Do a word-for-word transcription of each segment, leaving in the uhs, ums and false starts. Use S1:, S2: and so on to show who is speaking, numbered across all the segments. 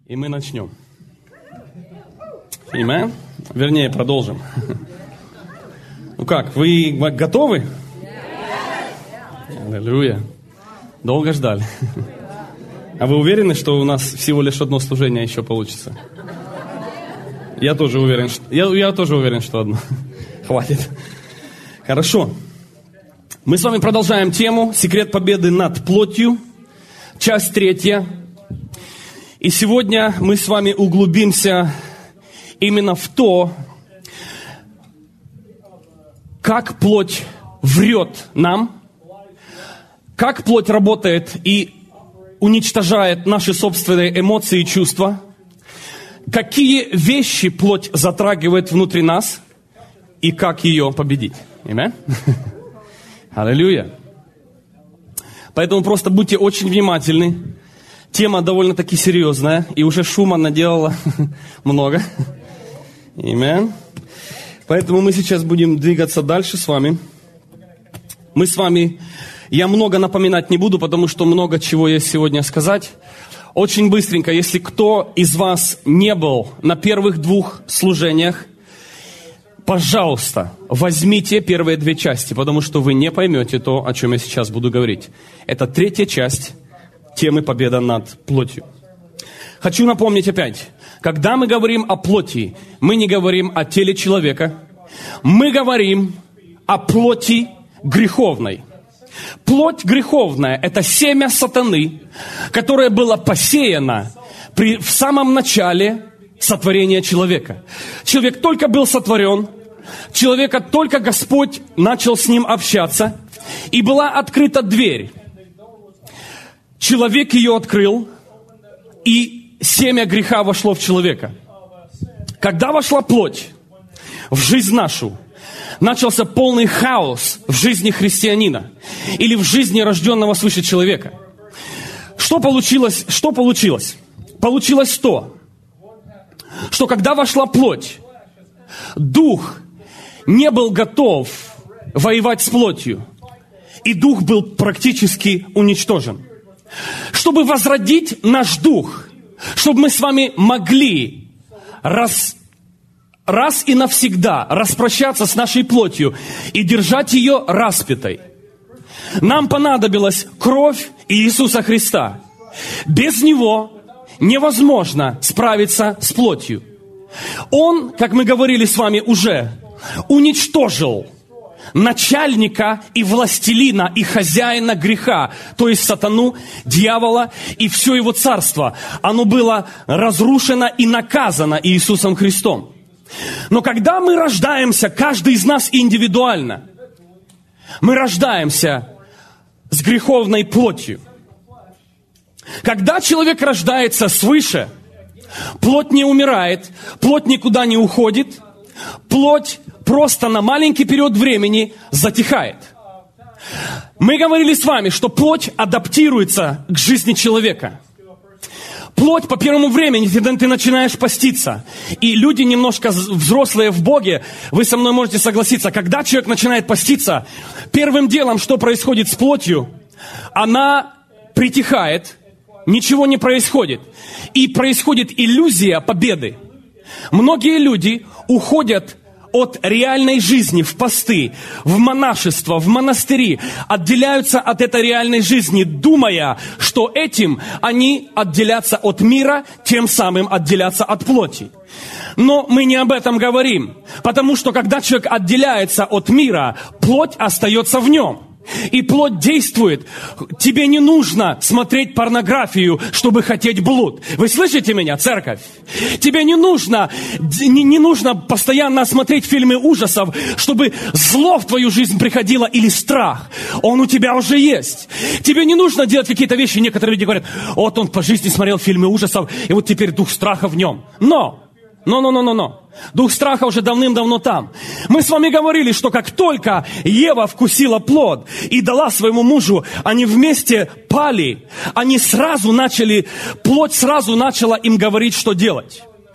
S1: И мы начнем. Amen? Вернее, продолжим. Ну как, вы готовы? Аллилуйя. Долго ждали. А вы уверены, что у нас всего лишь одно служение еще получится? Я тоже уверен, что, я, я тоже уверен, что одно. Хватит. Хорошо. Мы с вами продолжаем тему «Секрет победы над плотью», часть третья. И сегодня мы с вами углубимся именно в то, как плоть врет нам, как плоть работает и уничтожает наши собственные эмоции и чувства, какие вещи плоть затрагивает внутри нас и как ее победить. Аминь. Аллилуйя. Поэтому просто будьте очень внимательны. Тема довольно-таки серьезная, и уже шума наделала много. Аминь. Поэтому мы сейчас будем двигаться дальше с вами. Мы с вами, я много напоминать не буду, потому что много чего есть сегодня сказать. Очень быстренько, если кто из вас не был на первых двух служениях, пожалуйста, возьмите первые две части, потому что вы не поймете то, о чем я сейчас буду говорить. Это третья часть темы «Победа над плотью». Хочу напомнить опять, когда мы говорим о плоти, мы не говорим о теле человека, мы говорим о плоти греховной. Плоть греховная – это семя сатаны, которое было посеяно при, в самом начале сотворения человека. Человек только был сотворен, человека только Господь начал с ним общаться, и была открыта дверь. Человек ее открыл, и семя греха вошло в человека. Когда вошла плоть в жизнь нашу, начался полный хаос в жизни христианина или в жизни рожденного свыше человека. Что получилось? Что получилось? Получилось то, что когда вошла плоть, дух не был готов воевать с плотью, и дух был практически уничтожен. Чтобы возродить наш дух, чтобы мы с вами могли раз, раз и навсегда распрощаться с нашей плотью и держать ее распятой, нам понадобилась кровь Иисуса Христа. Без Него невозможно справиться с плотью. Он, как мы говорили с вами уже, уничтожил начальника и властелина и хозяина греха, то есть сатану, дьявола и все его царство. Оно было разрушено и наказано Иисусом Христом. Но когда мы рождаемся, каждый из нас индивидуально, мы рождаемся с греховной плотью. Когда человек рождается свыше, плоть не умирает, плоть никуда не уходит, плоть просто на маленький период времени затихает. Мы говорили с вами, что плоть адаптируется к жизни человека. Плоть по первому времени, когда ты начинаешь поститься, и люди немножко взрослые в Боге, вы со мной можете согласиться, когда человек начинает поститься, первым делом, что происходит с плотью, она притихает, ничего не происходит, и происходит иллюзия победы. Многие люди уходят от реальной жизни в посты, в монашество, в монастыри, отделяются от этой реальной жизни, думая, что этим они отделятся от мира, тем самым отделятся от плоти. Но мы не об этом говорим, потому что когда человек отделяется от мира, плоть остается в нем. И плоть действует. Тебе не нужно смотреть порнографию, чтобы хотеть блуд. Вы слышите меня, церковь? Тебе не нужно, не, не нужно постоянно смотреть фильмы ужасов, чтобы зло в твою жизнь приходило или страх. Он у тебя уже есть. Тебе не нужно делать какие-то вещи. Некоторые люди говорят, вот он по жизни смотрел фильмы ужасов, и вот теперь дух страха в нем. Но! Но-но-но-но-но. Дух страха уже давным-давно там. Мы с вами говорили, что как только Ева вкусила плод и дала своему мужу, они вместе пали. Они сразу начали, плоть сразу начала им говорить, что делать.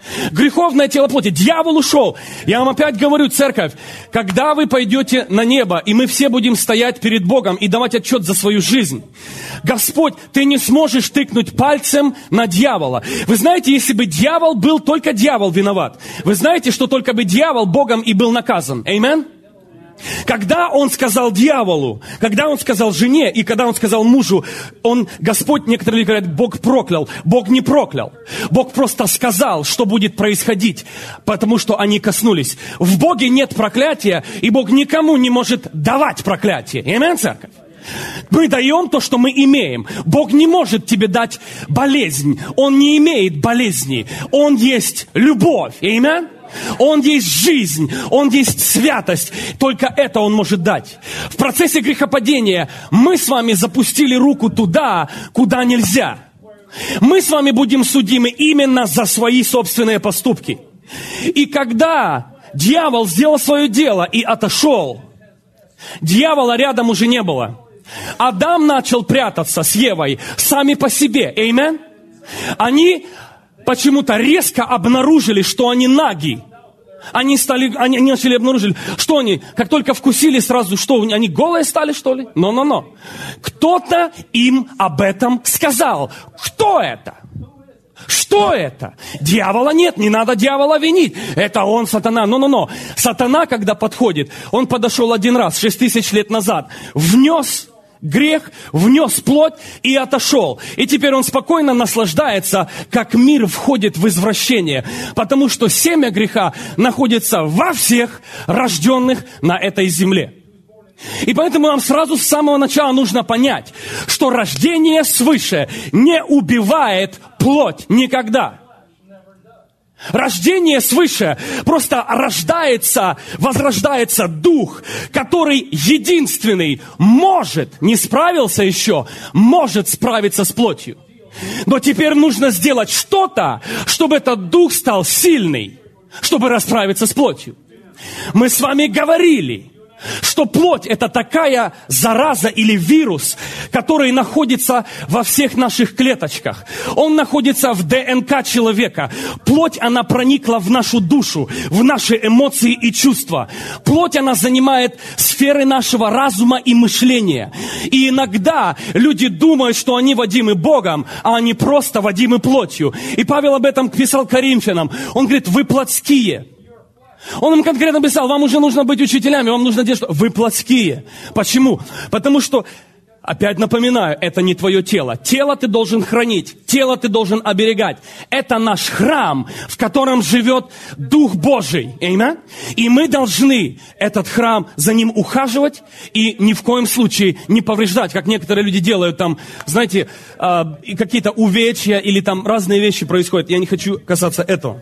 S1: Греховное тело плоти. Дьявол ушел. Я вам опять говорю, церковь, когда вы пойдете на небо, и мы все будем стоять перед Богом и давать отчет за свою жизнь, Господь, ты не сможешь тыкнуть пальцем на дьявола. Вы знаете, если бы дьявол был, только дьявол виноват. Вы знаете, что только бы дьявол Богом и был наказан. Аминь? Когда он сказал дьяволу, когда он сказал жене, и когда он сказал мужу, он, Господь, некоторые говорят, Бог проклял. Бог не проклял. Бог просто сказал, что будет происходить, потому что они коснулись. В Боге нет проклятия, и Бог никому не может давать проклятие. Аминь, церковь? Мы даем то, что мы имеем. Бог не может тебе дать болезнь. Он не имеет болезни. Он есть любовь. Аминь? Он есть жизнь, Он есть святость. Только это Он может дать. В процессе грехопадения мы с вами запустили руку туда, куда нельзя. Мы с вами будем судимы именно за свои собственные поступки. И когда дьявол сделал свое дело и отошел, дьявола рядом уже не было. Адам начал прятаться с Евой сами по себе. Аминь? Они почему-то резко обнаружили, что они наги. Они стали, они начали обнаружили, что они, как только вкусили сразу, что они голые стали, что ли? Но-но-но. Кто-то им об этом сказал. Кто это? Что это? Дьявола нет, не надо дьявола винить. Это он, сатана. Но-но-но. Сатана, когда подходит, он подошел один раз, шесть тысяч лет назад, внес грех, внес плоть и отошел. И теперь он спокойно наслаждается, как мир входит в извращение. Потому что семя греха находится во всех рожденных на этой земле. И поэтому нам сразу с самого начала нужно понять, что рождение свыше не убивает плоть никогда. Рождение свыше просто рождается, возрождается дух, который единственный может, не справился еще, может справиться с плотью. Но теперь нужно сделать что-то, чтобы этот дух стал сильный, чтобы расправиться с плотью. Мы с вами говорили, что плоть – это такая зараза или вирус, который находится во всех наших клеточках. Он находится в ДНК человека. Плоть, она проникла в нашу душу, в наши эмоции и чувства. Плоть, она занимает сферы нашего разума и мышления. И иногда люди думают, что они водимы Богом, а они просто водимы плотью. И Павел об этом писал Коринфянам. Он говорит, вы плотские. Он им конкретно писал, вам уже нужно быть учителями, вам нужно делать что? Вы плотские. Почему? Потому что, опять напоминаю, это не твое тело. Тело ты должен хранить, тело ты должен оберегать. Это наш храм, в котором живет Дух Божий. Аминь? И мы должны этот храм, за ним ухаживать и ни в коем случае не повреждать, как некоторые люди делают там, знаете, какие-то увечья или там разные вещи происходят. Я не хочу касаться этого.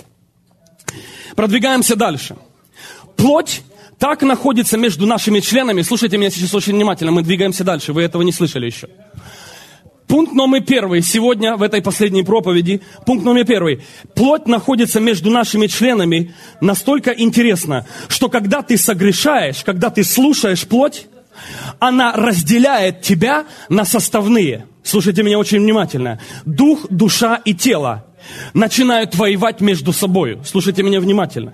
S1: Продвигаемся дальше. Плоть так находится между нашими членами. Слушайте меня сейчас очень внимательно. Мы двигаемся дальше. Вы этого не слышали еще. Пункт номер первый. Сегодня в этой последней проповеди. Пункт номер первый. Плоть находится между нашими членами настолько интересно, что когда ты согрешаешь, когда ты слушаешь плоть, она разделяет тебя на составные. Слушайте меня очень внимательно. Дух, душа и тело начинают воевать между собой. Слушайте меня внимательно.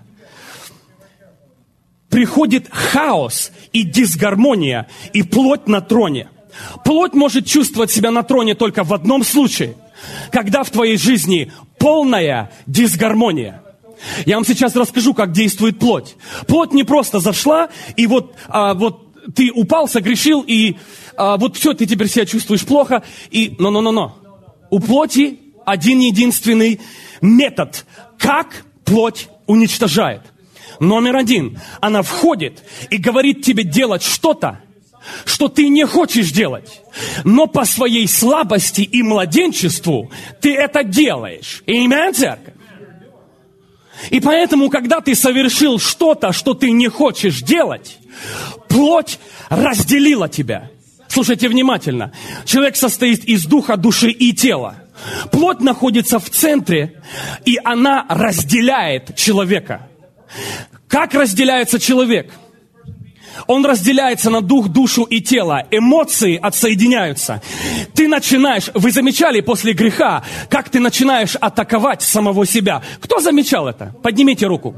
S1: Приходит хаос и дисгармония, и плоть на троне. Плоть может чувствовать себя на троне только в одном случае, когда в твоей жизни полная дисгармония. Я вам сейчас расскажу, как действует плоть. Плоть не просто зашла, и вот, а, вот ты упал, согрешил, и а, вот все, ты теперь себя чувствуешь плохо, и но-но-но-но. У плоти один единственный метод, как плоть уничтожает. Номер один. Она входит и говорит тебе делать что-то, что ты не хочешь делать. Но по своей слабости и младенчеству ты это делаешь. Аминь, церковь? И поэтому, когда ты совершил что-то, что ты не хочешь делать, плоть разделила тебя. Слушайте внимательно. Человек состоит из духа, души и тела. Плоть находится в центре, и она разделяет человека. Как разделяется человек? он разделяется на дух, душу и тело. Эмоции отсоединяются. Ты начинаешь, вы замечали после греха, как ты начинаешь атаковать самого себя? Кто замечал это? Поднимите руку.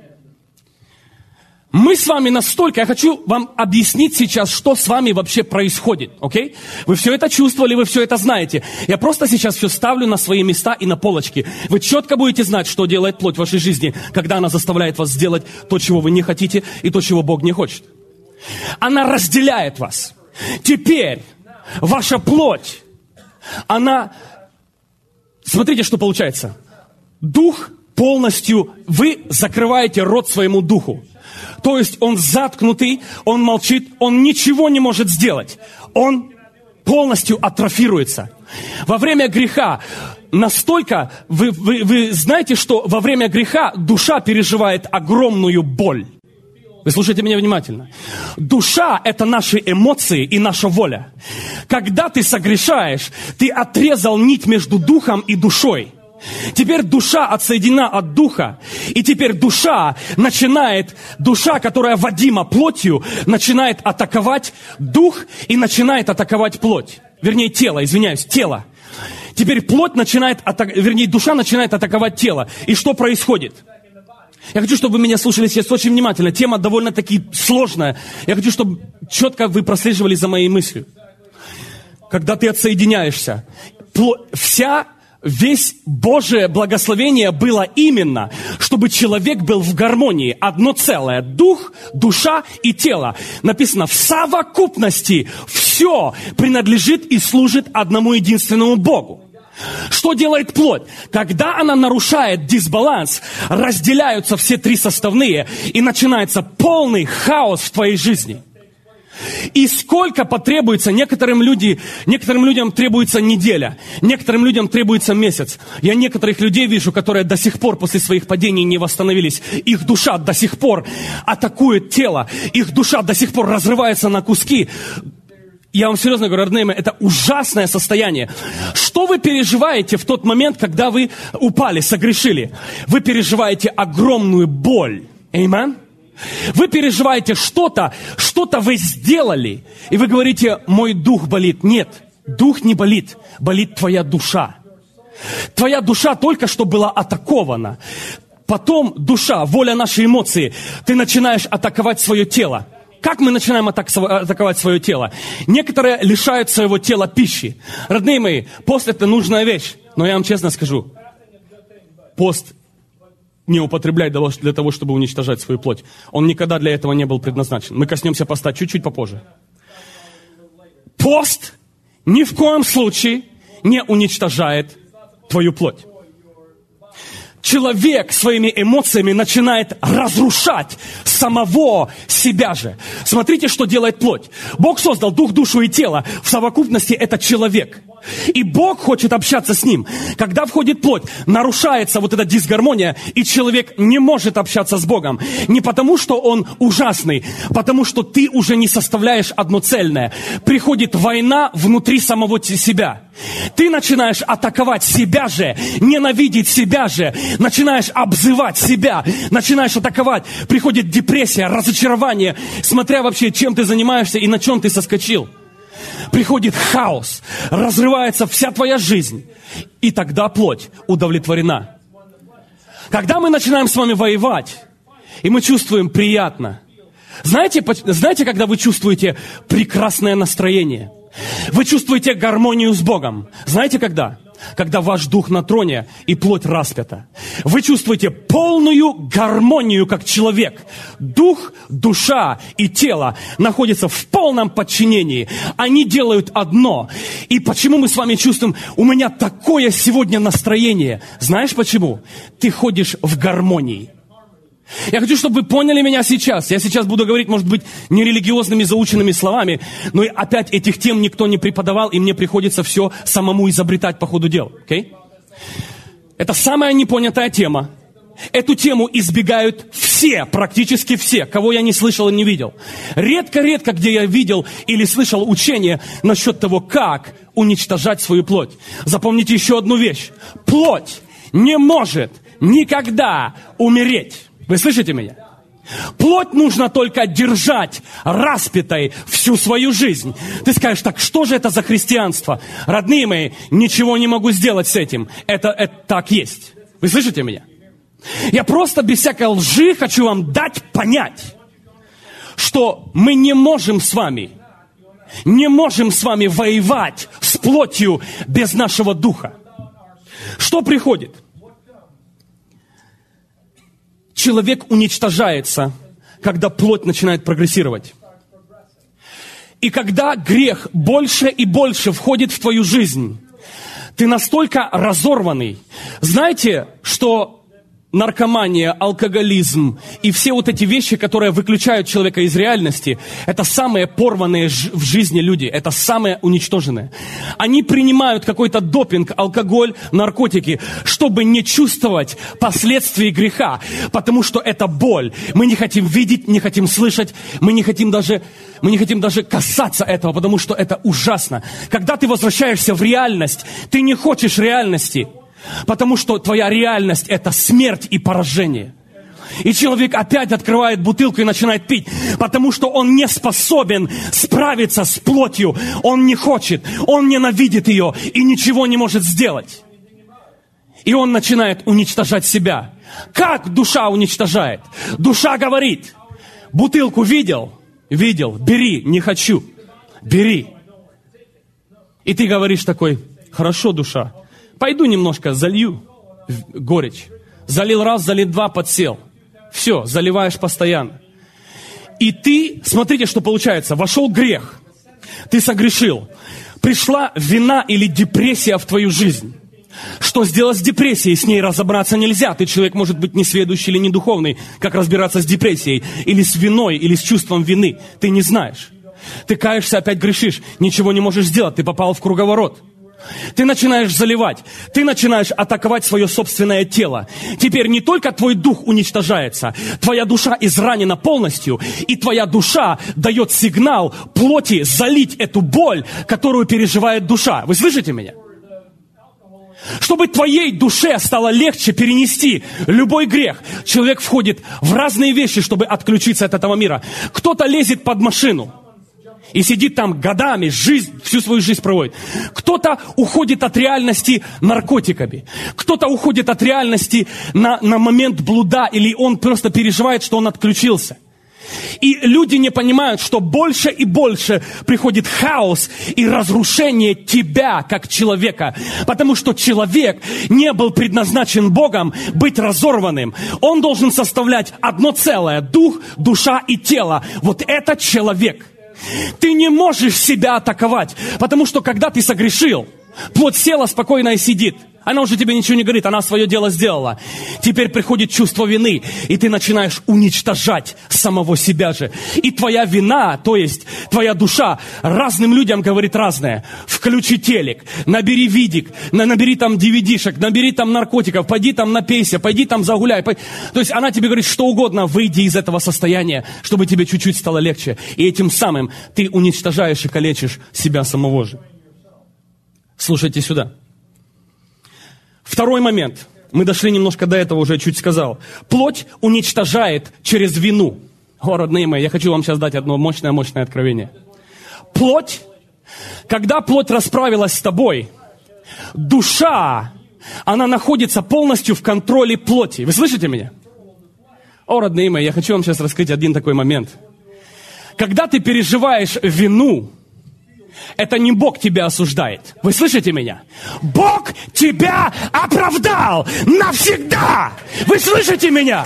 S1: Мы с вами настолько, я хочу вам объяснить сейчас, что с вами вообще происходит, окей? Вы все это чувствовали, вы все это знаете. Я просто сейчас все ставлю на свои места и на полочки. Вы четко будете знать, что делает плоть в вашей жизни, когда она заставляет вас сделать то, чего вы не хотите, и то, чего Бог не хочет. Она разделяет вас. Теперь ваша плоть, она... Смотрите, что получается. Дух полностью, вы закрываете рот своему духу. То есть он заткнутый, он молчит, он ничего не может сделать. Он полностью атрофируется. Во время греха настолько... Вы, вы, вы знаете, что во время греха душа переживает огромную боль. Вы слушайте меня внимательно. Душа – это наши эмоции и наша воля. Когда ты согрешаешь, ты отрезал нить между духом и душой. Теперь душа отсоединена от духа, и теперь душа начинает, душа, которая водима плотью, начинает атаковать дух и начинает атаковать плоть. Вернее, тело, извиняюсь, тело. Теперь плоть начинает, атак... вернее, душа начинает атаковать тело. И что происходит? Я хочу, чтобы вы меня слушали сейчас очень внимательно. Тема довольно-таки сложная. Я хочу, чтобы четко вы прослеживали за моей мыслью. Когда ты отсоединяешься, плоть, вся... Весь Божие благословение было именно, чтобы человек был в гармонии. Одно целое. Дух, душа и тело. Написано, в совокупности все принадлежит и служит одному единственному Богу. Что делает плоть? Когда она нарушает дисбаланс, разделяются все три составные, и начинается полный хаос в твоей жизни. И сколько потребуется, некоторым, люди, некоторым людям требуется неделя, некоторым людям требуется месяц. Я некоторых людей вижу, которые до сих пор после своих падений не восстановились. Их душа до сих пор атакует тело, их душа до сих пор разрывается на куски. Я вам серьезно говорю, родные мои, это ужасное состояние. Что вы переживаете в тот момент, когда вы упали, согрешили? Вы переживаете огромную боль. Аминь. Вы переживаете что-то, что-то вы сделали, и вы говорите, мой дух болит. Нет, дух не болит, болит твоя душа. Твоя душа только что была атакована. Потом душа, воля, наши эмоции, ты начинаешь атаковать свое тело. Как мы начинаем атаковать свое тело? Некоторые лишают своего тела пищи. Родные мои, пост это нужная вещь, но я вам честно скажу, пост не употребляй для того, чтобы уничтожать свою плоть. Он никогда для этого не был предназначен. Мы коснемся поста чуть-чуть попозже. Пост ни в коем случае не уничтожает твою плоть. Человек своими эмоциями начинает разрушать самого себя же. Смотрите, что делает плоть. Бог создал дух, душу и тело. В совокупности это человек. И Бог хочет общаться с ним. Когда входит плоть, нарушается вот эта дисгармония, и человек не может общаться с Богом. Не потому, что он ужасный, потому что ты уже не составляешь одно цельное. Приходит война внутри самого себя. Ты начинаешь атаковать себя же, ненавидеть себя же, начинаешь обзывать себя, начинаешь атаковать. Приходит депрессия, разочарование, смотря вообще, чем ты занимаешься и на чем ты соскочил. Приходит хаос, разрывается вся твоя жизнь, и тогда плоть удовлетворена. Когда мы начинаем с вами воевать, и мы чувствуем приятно, знаете, знаете, когда вы чувствуете прекрасное настроение, вы чувствуете гармонию с Богом, знаете когда? Когда ваш дух на троне и плоть распята. Вы чувствуете полную гармонию как человек. Дух, душа и тело находятся в полном подчинении. Они делают одно. И почему мы с вами чувствуем, у меня такое сегодня настроение? Знаешь почему? Ты ходишь в гармонии. Я хочу, чтобы вы поняли меня сейчас. Я сейчас буду говорить, может быть, нерелигиозными заученными словами, но опять этих тем никто не преподавал, и мне приходится все самому изобретать по ходу дела. Okay? Это самая непонятая тема. Эту тему избегают все, практически все, кого я не слышал и не видел. Редко-редко, где я видел или слышал учение насчет того, как уничтожать свою плоть. Запомните еще одну вещь. Плоть не может никогда умереть. Вы слышите меня? Плоть нужно только держать распятой всю свою жизнь. Ты скажешь, так что же это за христианство? Родные мои, ничего не могу сделать с этим. Это, это так есть. Вы слышите меня? Я просто без всякой лжи хочу вам дать понять, что мы не можем с вами, не можем с вами воевать с плотью без нашего духа. Что приходит? Человек уничтожается, когда плоть начинает прогрессировать. И когда грех больше и больше входит в твою жизнь, ты настолько разорванный. Знаете, что наркомания, алкоголизм и все вот эти вещи, которые выключают человека из реальности, это самые порванные в жизни люди, это самые уничтоженные. Они принимают какой-то допинг, алкоголь, наркотики, чтобы не чувствовать последствий греха, потому что это боль. Мы не хотим видеть, не хотим слышать, мы не хотим даже, мы не хотим даже касаться этого, потому что это ужасно. Когда ты возвращаешься в реальность, ты не хочешь реальности, потому что твоя реальность – это смерть и поражение. И человек опять открывает бутылку и начинает пить, потому что он не способен справиться с плотью. Он не хочет, он ненавидит ее и ничего не может сделать. И он начинает уничтожать себя. Как душа уничтожает? Душа говорит, бутылку видел? Видел. Бери, не хочу. Бери. И ты говоришь такой, хорошо, душа. Пойду немножко залью горечь. Залил раз, залил два, подсел. Все, заливаешь постоянно. И ты, смотрите, что получается. Вошел грех. Ты согрешил. Пришла вина или депрессия в твою жизнь. Что сделать с депрессией? С ней разобраться нельзя. Ты человек может быть несведущий или недуховный. Как разбираться с депрессией? Или с виной, или с чувством вины? Ты не знаешь. Ты каешься, опять грешишь. Ничего не можешь сделать. Ты попал в круговорот. Ты начинаешь заливать, ты начинаешь атаковать свое собственное тело. Теперь не только твой дух уничтожается, твоя душа изранена полностью, и твоя душа дает сигнал плоти залить эту боль, которую переживает душа. Вы слышите меня? Чтобы твоей душе стало легче перенести любой грех, человек входит в разные вещи, чтобы отключиться от этого мира. Кто-то лезет под машину и сидит там годами, жизнь, всю свою жизнь проводит. Кто-то уходит от реальности наркотиками. Кто-то уходит от реальности на, на момент блуда, или он просто переживает, что он отключился. И люди не понимают, что больше и больше приходит хаос и разрушение тебя, как человека. Потому что человек не был предназначен Богом быть разорванным. Он должен составлять одно целое. Дух, душа и тело. Вот это человек. Ты не можешь себя атаковать, потому что когда ты согрешил, плоть села спокойно и сидит. Она уже тебе ничего не говорит, она свое дело сделала. Теперь приходит чувство вины, и ты начинаешь уничтожать самого себя же. И твоя вина, то есть твоя душа, разным людям говорит разное. Включи телек, набери видик, набери там ди ви ди-шек, набери там наркотиков, пойди там напейся, пойди там загуляй. То есть она тебе говорит что угодно, выйди из этого состояния, чтобы тебе чуть-чуть стало легче. И этим самым ты уничтожаешь и калечишь себя самого же. Слушайте сюда. Второй момент. Мы дошли немножко до этого, уже чуть сказал. Плоть уничтожает через вину. О, родные мои, я хочу вам сейчас дать одно мощное-мощное откровение. Плоть, когда плоть расправилась с тобой, душа, она находится полностью в контроле плоти. Вы слышите меня? О, родные мои, я хочу вам сейчас раскрыть один такой момент. Когда ты переживаешь вину, это не Бог тебя осуждает. Вы слышите меня? Бог тебя оправдал навсегда. Вы слышите меня?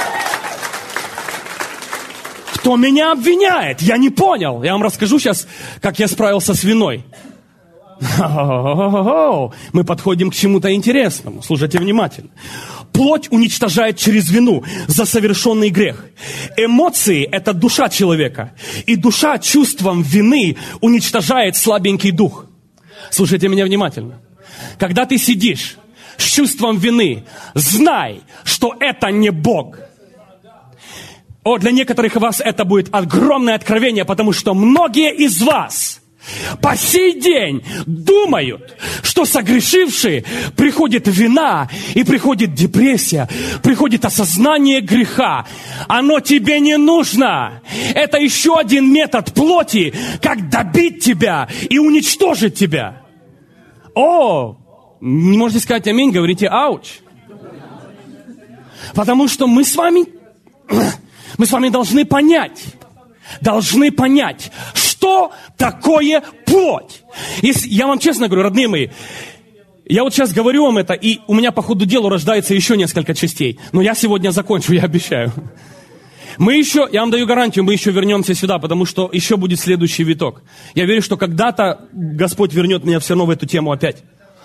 S1: Кто меня обвиняет? Я не понял. Я вам расскажу сейчас, как я справился с виной. Мы подходим к чему-то интересному. Слушайте внимательно. Плоть уничтожает через вину за совершенный грех. Эмоции – это душа человека. И душа чувством вины уничтожает слабенький дух. Слушайте меня внимательно. Когда ты сидишь с чувством вины, знай, что это не Бог. О, для некоторых из вас это будет огромное откровение, потому что многие из вас по сей день думают, что согрешившие приходит вина, и приходит депрессия, приходит осознание греха. Оно тебе не нужно. Это еще один метод плоти, как добить тебя и уничтожить тебя. О, не можете сказать аминь, говорите ауч. Потому что мы с вами, мы с вами должны понять, должны понять, что такое плоть. Если, я вам честно говорю, родные мои, я вот сейчас говорю вам это, и у меня по ходу дела рождается еще несколько частей. Но я сегодня закончу, я обещаю. Мы еще, я вам даю гарантию, мы еще вернемся сюда, потому что еще будет следующий виток. Я верю, что когда-то Господь вернет меня все равно в эту тему опять.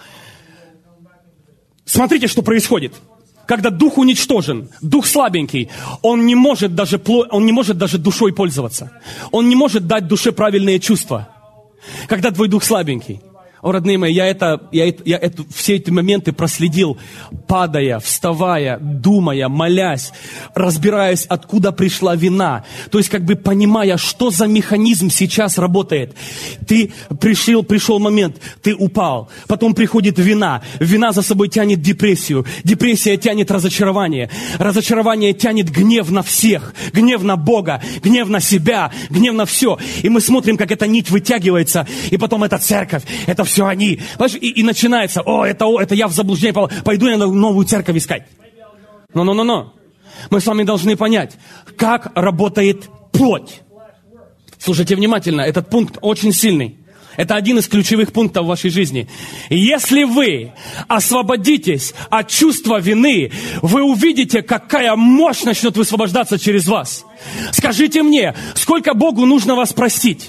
S1: Смотрите, что происходит. Когда дух уничтожен, дух слабенький, он не может даже, он не может даже душой пользоваться. Он не может дать душе правильные чувства. Когда твой дух слабенький. О, родные мои, я, это, я, это, я это, все эти моменты проследил, падая, вставая, думая, молясь, разбираясь, откуда пришла вина. То есть, как бы понимая, что за механизм сейчас работает. Ты пришел, пришел момент, ты упал, потом приходит вина. Вина за собой тянет депрессию. Депрессия тянет разочарование. Разочарование тянет гнев на всех. Гнев на Бога, гнев на себя, гнев на все. И мы смотрим, как эта нить вытягивается, и потом эта церковь, это все они. И, и начинается, о, это, о, это я в заблуждение попал, пойду я новую церковь искать. Но-но-но-но. Мы с вами должны понять, как работает плоть. Слушайте внимательно, этот пункт очень сильный. Это один из ключевых пунктов в вашей жизни. Если вы освободитесь от чувства вины, вы увидите, какая мощь начнет высвобождаться через вас. Скажите мне, сколько Богу нужно вас простить?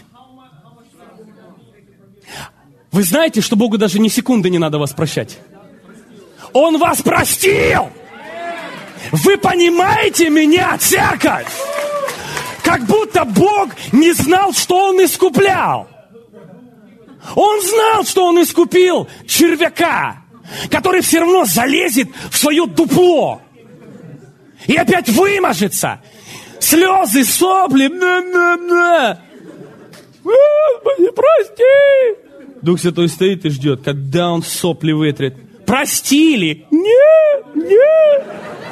S1: Вы знаете, что Богу даже ни секунды не надо вас прощать. Он вас простил! Вы понимаете меня, церковь? Как будто Бог не знал, что Он искуплял. Он знал, что Он искупил червяка, который все равно залезет в свое дупло и опять вымажется. Слезы, сопли. На-на-на. Господи, прости! Дух Святой стоит и ждет, когда Он сопли вытрет. Простили? Нет, нет.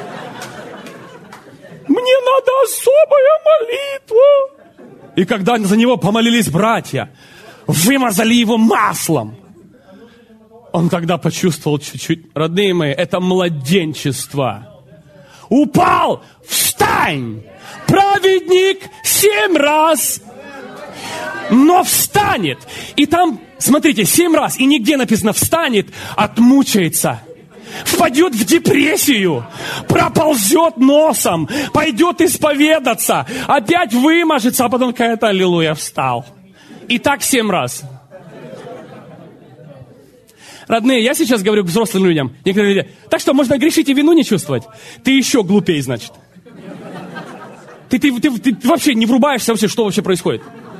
S1: Мне надо особая молитва. И когда за него помолились братья, вымазали его маслом, он тогда почувствовал чуть-чуть, родные мои, это младенчество. Упал, встань, праведник семь раз, но встанет. И там, смотрите, семь раз, и нигде написано встанет, отмучается. Впадет в депрессию, проползет носом, пойдет исповедаться, опять вымажется, а потом какая-то аллилуйя, встал. И так семь раз. Родные, я сейчас говорю к взрослым людям. Некоторые люди, так что, можно грешить и вину не чувствовать? Ты еще глупей, значит. Ты, ты, ты, ты вообще не врубаешься вообще, что вообще происходит.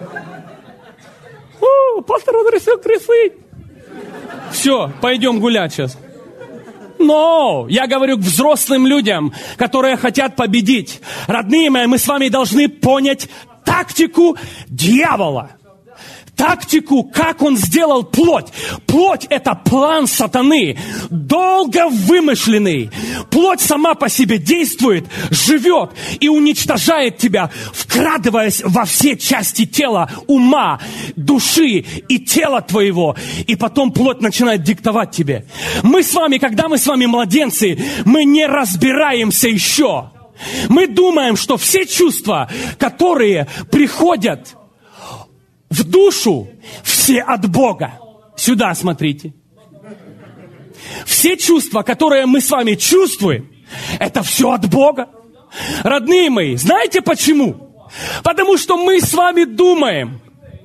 S1: О, пастор, он решил крысыть. Все, пойдем гулять сейчас. Но я говорю к взрослым людям, которые хотят победить. Родные мои, мы с вами должны понять тактику дьявола. Тактику, как он сделал плоть. Плоть – это план сатаны, долго вымышленный. Плоть сама по себе действует, живет и уничтожает тебя, вкрадываясь во все части тела, ума, души и тела твоего. И потом плоть начинает диктовать тебе. Мы с вами, когда мы с вами младенцы, мы не разбираемся еще. Мы думаем, что все чувства, которые приходят в душу, все от Бога. Сюда смотрите. Все чувства, которые мы с вами чувствуем, это все от Бога. Родные мои, знаете почему? Потому что мы с вами думаем,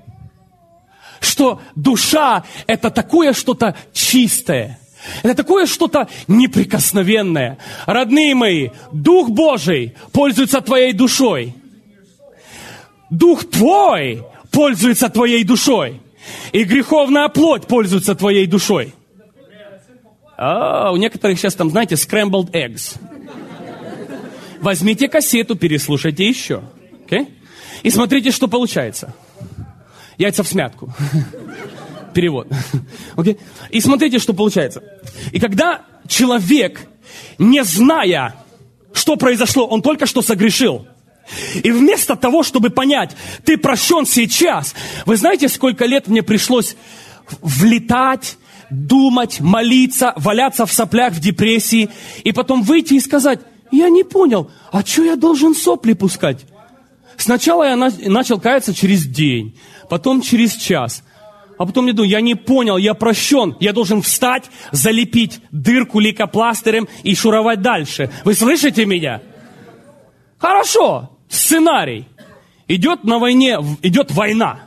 S1: что душа – это такое что-то чистое. Это такое что-то неприкосновенное. Родные мои, Дух Божий пользуется твоей душой. Дух твой пользуется твоей душой. И греховная плоть пользуется твоей душой. А, у некоторых сейчас там, знаете, scrambled eggs. Возьмите кассету, переслушайте еще. Okay? И смотрите, что получается. Яйца всмятку. Перевод. Okay? И смотрите, что получается. И когда человек, не зная, что произошло, он только что согрешил. И вместо того, чтобы понять, ты прощен сейчас, вы знаете, сколько лет мне пришлось влетать, думать, молиться, валяться в соплях, в депрессии, и потом выйти и сказать, я не понял, а что я должен сопли пускать? Сначала я на- начал каяться через день, потом через час. А потом я думаю, я не понял, я прощен. Я должен встать, залепить дырку лейкопластырем и шуровать дальше. Вы слышите меня? Хорошо, сценарий. Идет на войне, идет война.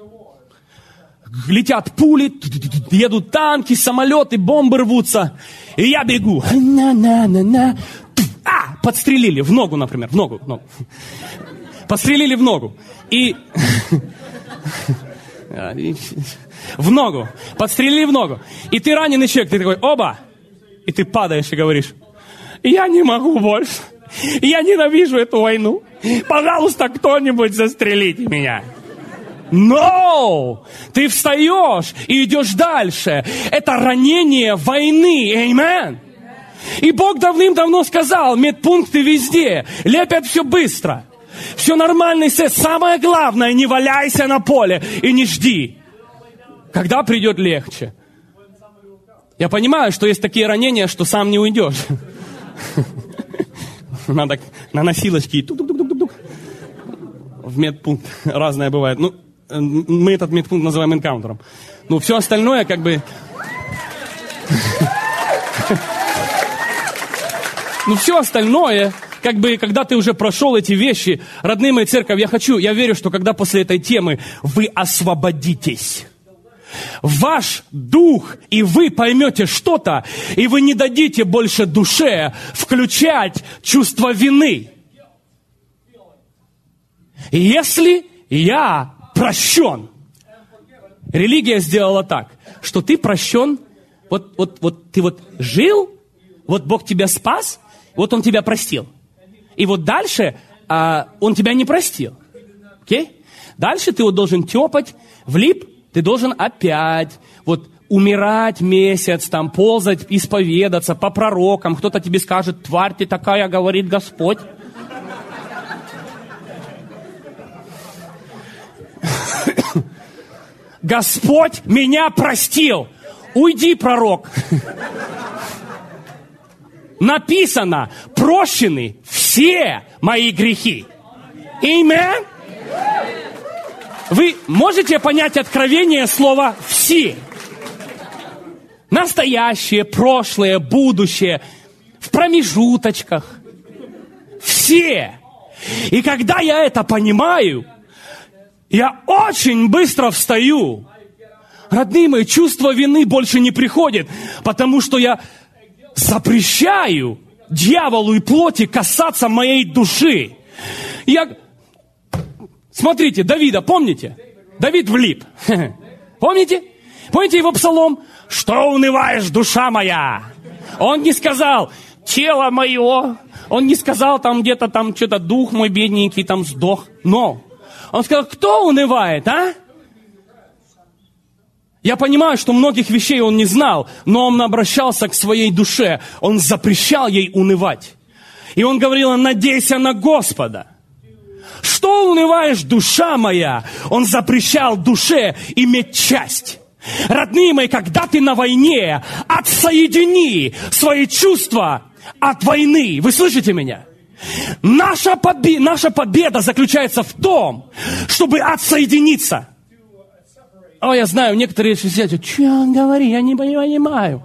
S1: Летят пули, едут танки, самолеты, бомбы рвутся. И я бегу. На-на-на-на. А, подстрелили в ногу, например, в ногу. В ногу. Подстрелили в ногу. И... В ногу. Подстрелили в ногу. И ты раненый человек, ты такой, оба. И ты падаешь и говоришь, я не могу больше. Я ненавижу эту войну. Пожалуйста, кто-нибудь застрелите меня. Но ты встаешь и идешь дальше. Это ранение войны. Аминь. И Бог давным-давно сказал, медпункты везде. Лепят все быстро. Все нормально, все. Самое главное, не валяйся на поле и не жди, когда придет легче. Я понимаю, что есть такие ранения, что сам не уйдешь. Надо на носилочке. Тук-тук-тук-тук-тук. В медпункт разное бывает. Ну, мы этот медпункт называем энкаунтером. Ну, все остальное как бы... Ну, все остальное... Как бы, когда ты уже прошел эти вещи, родные мои, церковь, я хочу, я верю, что когда после этой темы вы освободитесь, ваш дух, и вы поймете что-то, и вы не дадите больше душе включать чувство вины. Если я прощен, религия сделала так, что ты прощен, вот, вот, вот ты вот жил, вот Бог тебя спас, вот Он тебя простил. И вот дальше а, Он тебя не простил. Окей? Дальше ты вот должен тепать, влип, ты должен опять вот умирать месяц, там, ползать, исповедаться по пророкам. Кто-то тебе скажет, тварь ты такая, говорит Господь. Господь меня простил. Уйди, пророк. Написано, прощены все мои грехи. Аминь. Вы можете понять откровение слова «все»? Настоящее, прошлое, будущее, в промежуточках. Все. И когда я это понимаю, я очень быстро встаю. Родные мои, чувство вины больше не приходит, потому что я запрещаю дьяволу и плоти касаться моей души. Я... Смотрите, Давида, помните? Давид влип. Помните? Помните его псалом? Что унываешь, душа моя? Он не сказал, тело мое. Он не сказал, там где-то там что-то дух мой бедненький там сдох. Но он сказал, кто унывает, а? Я понимаю, что многих вещей он не знал, но он обращался к своей душе. Он запрещал ей унывать. И он говорил, надейся на Господа. Что унываешь, душа моя? Он запрещал душе иметь часть. Родные мои, когда ты на войне, отсоедини свои чувства от войны. Вы слышите меня? Наша победа, наша победа заключается в том, чтобы отсоединиться. О, я знаю, некоторые сидят, что он говорит, я не понимаю.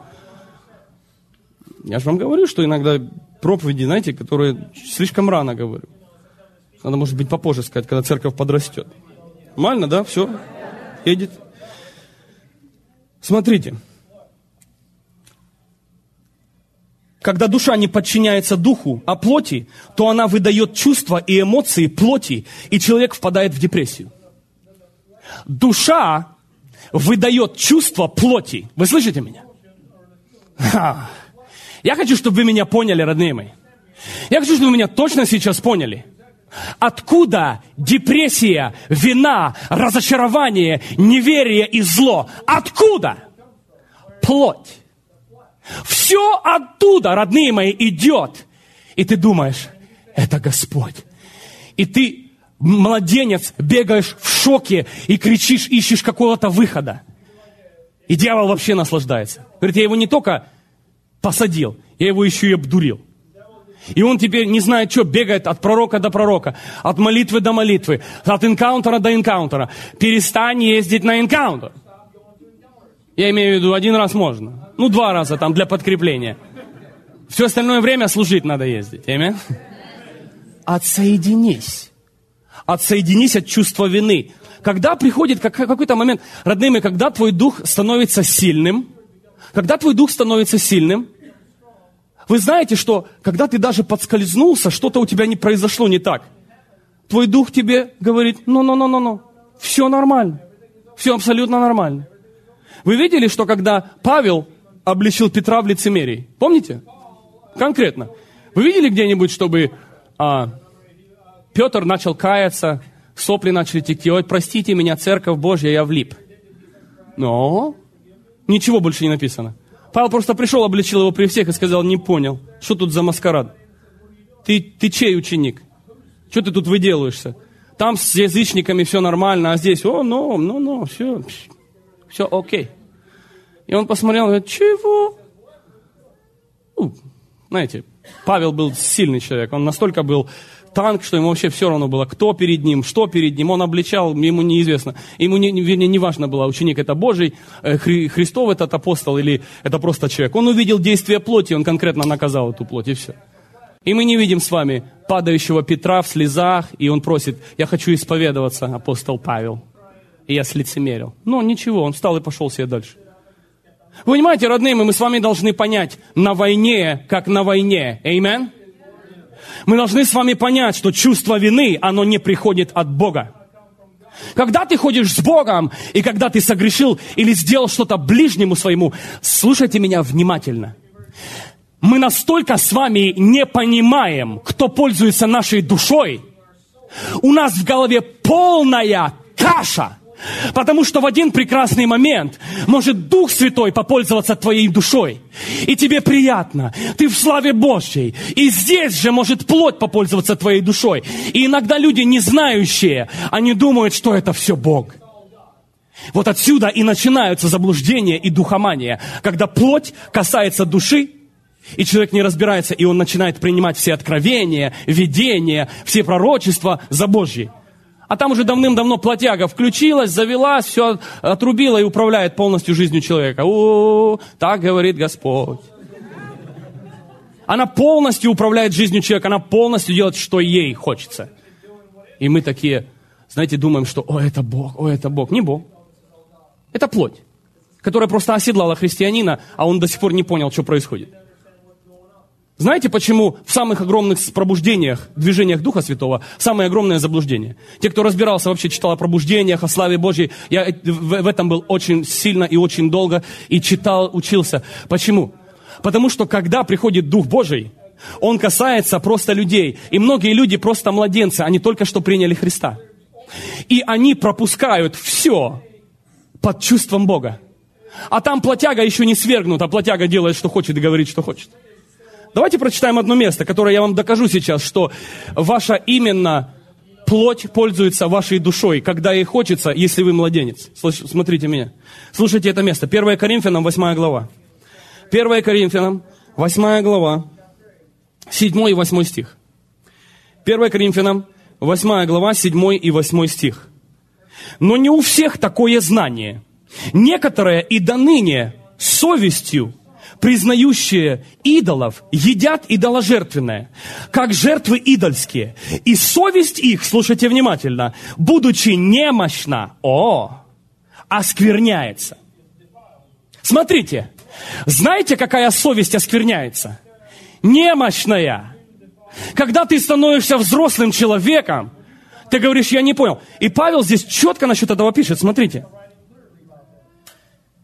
S1: Я же вам говорю, что иногда проповеди, знаете, которые слишком рано говорю. Надо, может быть, попозже сказать, когда церковь подрастет. Нормально, да? Все? Едет. Смотрите. Когда душа не подчиняется духу, а плоти, то она выдает чувства и эмоции плоти, и человек впадает в депрессию. Душа выдает чувства плоти. Вы слышите меня? Ха. Я хочу, чтобы вы меня поняли, родные мои. Я хочу, чтобы вы меня точно сейчас поняли. Откуда депрессия, вина, разочарование, неверие и зло? Откуда? Плоть. Все оттуда, родные мои, идет. И ты думаешь, это Господь. И ты, младенец, бегаешь в шоке и кричишь, ищешь какого-то выхода. И дьявол вообще наслаждается. Говорит, я его не только посадил, я его еще и обдурил. И он теперь не знает, что, бегает от пророка до пророка, от молитвы до молитвы, от энкаунтера до энкаунтера. Перестань ездить на энкаунтер. Я имею в виду, один раз можно. Ну, два раза там для подкрепления. Все остальное время служить надо ездить. Аминь. Отсоединись. Отсоединись от чувства вины. Когда приходит какой-то момент, родные мои, когда твой дух становится сильным, когда твой дух становится сильным, вы знаете, что когда ты даже подскользнулся, что-то у тебя не произошло не так. Твой дух тебе говорит, ну-ну-ну-ну-ну, все нормально, все абсолютно нормально. Вы видели, что когда Павел обличил Петра в лицемерии? Помните? Конкретно. Вы видели где-нибудь, чтобы а, Петр начал каяться, сопли начали текти, ой, простите меня, церковь Божья, я влип. Но ничего больше не написано. Павел просто пришел, обличил его при всех и сказал, не понял, что тут за маскарад? Ты, ты чей ученик? Что ты тут выделываешься? Там с язычниками все нормально, а здесь, о, ну, ну, ну, все, все окей. И он посмотрел, говорит, чего? Ну, знаете, Павел был сильный человек, он настолько был танк, что ему вообще все равно было, кто перед ним, что перед ним, он обличал, ему неизвестно, ему не, вернее, не важно было, ученик это Божий, Хри, Христов этот апостол или это просто человек. Он увидел действие плоти, он конкретно наказал эту плоть, и все. И мы не видим с вами падающего Петра в слезах, и он просит, я хочу исповедоваться, апостол Павел. И я слицемерил. Но ничего, он встал и пошел себе дальше. Вы понимаете, родные, мы с вами должны понять, на войне, как на войне. Аминь. Мы должны с вами понять, что чувство вины, оно не приходит от Бога. Когда ты ходишь с Богом, и когда ты согрешил или сделал что-то ближнему своему, слушайте меня внимательно. Мы настолько с вами не понимаем, кто пользуется нашей душой. У нас в голове полная каша. Потому что в один прекрасный момент может Дух Святой попользоваться твоей душой. И тебе приятно. Ты в славе Божьей. И здесь же может плоть попользоваться твоей душой. И иногда люди, не знающие, они думают, что это все Бог. Вот отсюда и начинаются заблуждения и духомания. Когда плоть касается души, и человек не разбирается, и он начинает принимать все откровения, видения, все пророчества за Божьи. А там уже давным-давно плотяга включилась, завелась, все отрубила и управляет полностью жизнью человека. О, так говорит Господь. Она полностью управляет жизнью человека, она полностью делает, что ей хочется. И мы такие, знаете, думаем, что о, это Бог, о, это Бог. Не Бог. Это плоть, которая просто оседлала христианина, а он до сих пор не понял, что происходит. Знаете, почему в самых огромных пробуждениях, движениях Духа Святого, самое огромное заблуждение? Те, кто разбирался, вообще читал о пробуждениях, о славе Божьей, я в, в этом был очень сильно и очень долго, и читал, учился. Почему? Потому что, когда приходит Дух Божий, Он касается просто людей. И многие люди просто младенцы, они только что приняли Христа. И они пропускают все под чувством Бога. А там плотяга еще не свергнут, а плотяга делает, что хочет, и говорит, что хочет. Давайте прочитаем одно место, которое я вам докажу сейчас, что ваша именно плоть пользуется вашей душой, когда ей хочется, если вы младенец. Смотрите меня. Слушайте это место. первое Коринфянам, восьмая глава. первое Коринфянам, восьмая глава, седьмой и восьмой стих. первое Коринфянам, восьмая глава, седьмой и восьмой стих. «Но не у всех такое знание. Некоторые и до ныне совестью признающие идолов, едят идоложертвенное, как жертвы идольские. И совесть их, слушайте внимательно, будучи немощна, о, оскверняется». Смотрите, знаете, какая совесть оскверняется? Немощная. Когда ты становишься взрослым человеком, ты говоришь, я не понял. И Павел здесь четко насчет этого пишет, смотрите.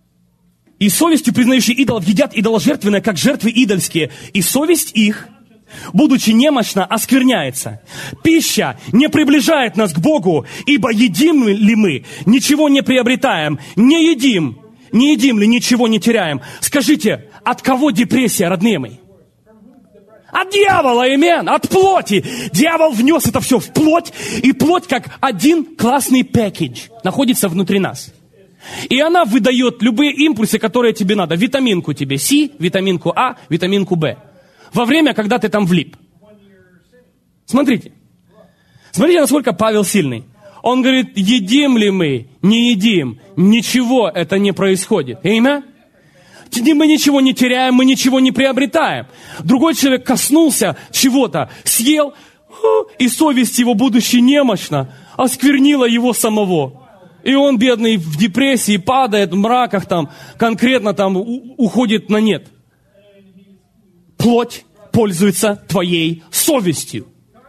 S1: «И совестью признающие идолов едят идоложертвенное, как жертвы идольские. И совесть их, будучи немощна, оскверняется. Пища не приближает нас к Богу, ибо едим ли мы, ничего не приобретаем, не едим, не едим ли, ничего не теряем. Скажите, от кого депрессия, родные мои? От дьявола, амен, от плоти. Дьявол внес это все в плоть, и плоть как один классный пэкэдж находится внутри нас. И она выдает любые импульсы, которые тебе надо. Витаминку тебе С, витаминку А, витаминку Б. Во время, когда ты там влип. Смотрите. Смотрите, насколько Павел сильный. Он говорит, едим ли мы, не едим. Ничего это не происходит. Имя? Мы ничего не теряем, мы ничего не приобретаем. Другой человек коснулся чего-то, съел, и совесть его, будучи немощна, осквернила его самого. И он, бедный, в депрессии, падает, в мраках там, конкретно там уходит на нет. Плоть пользуется твоей совестью.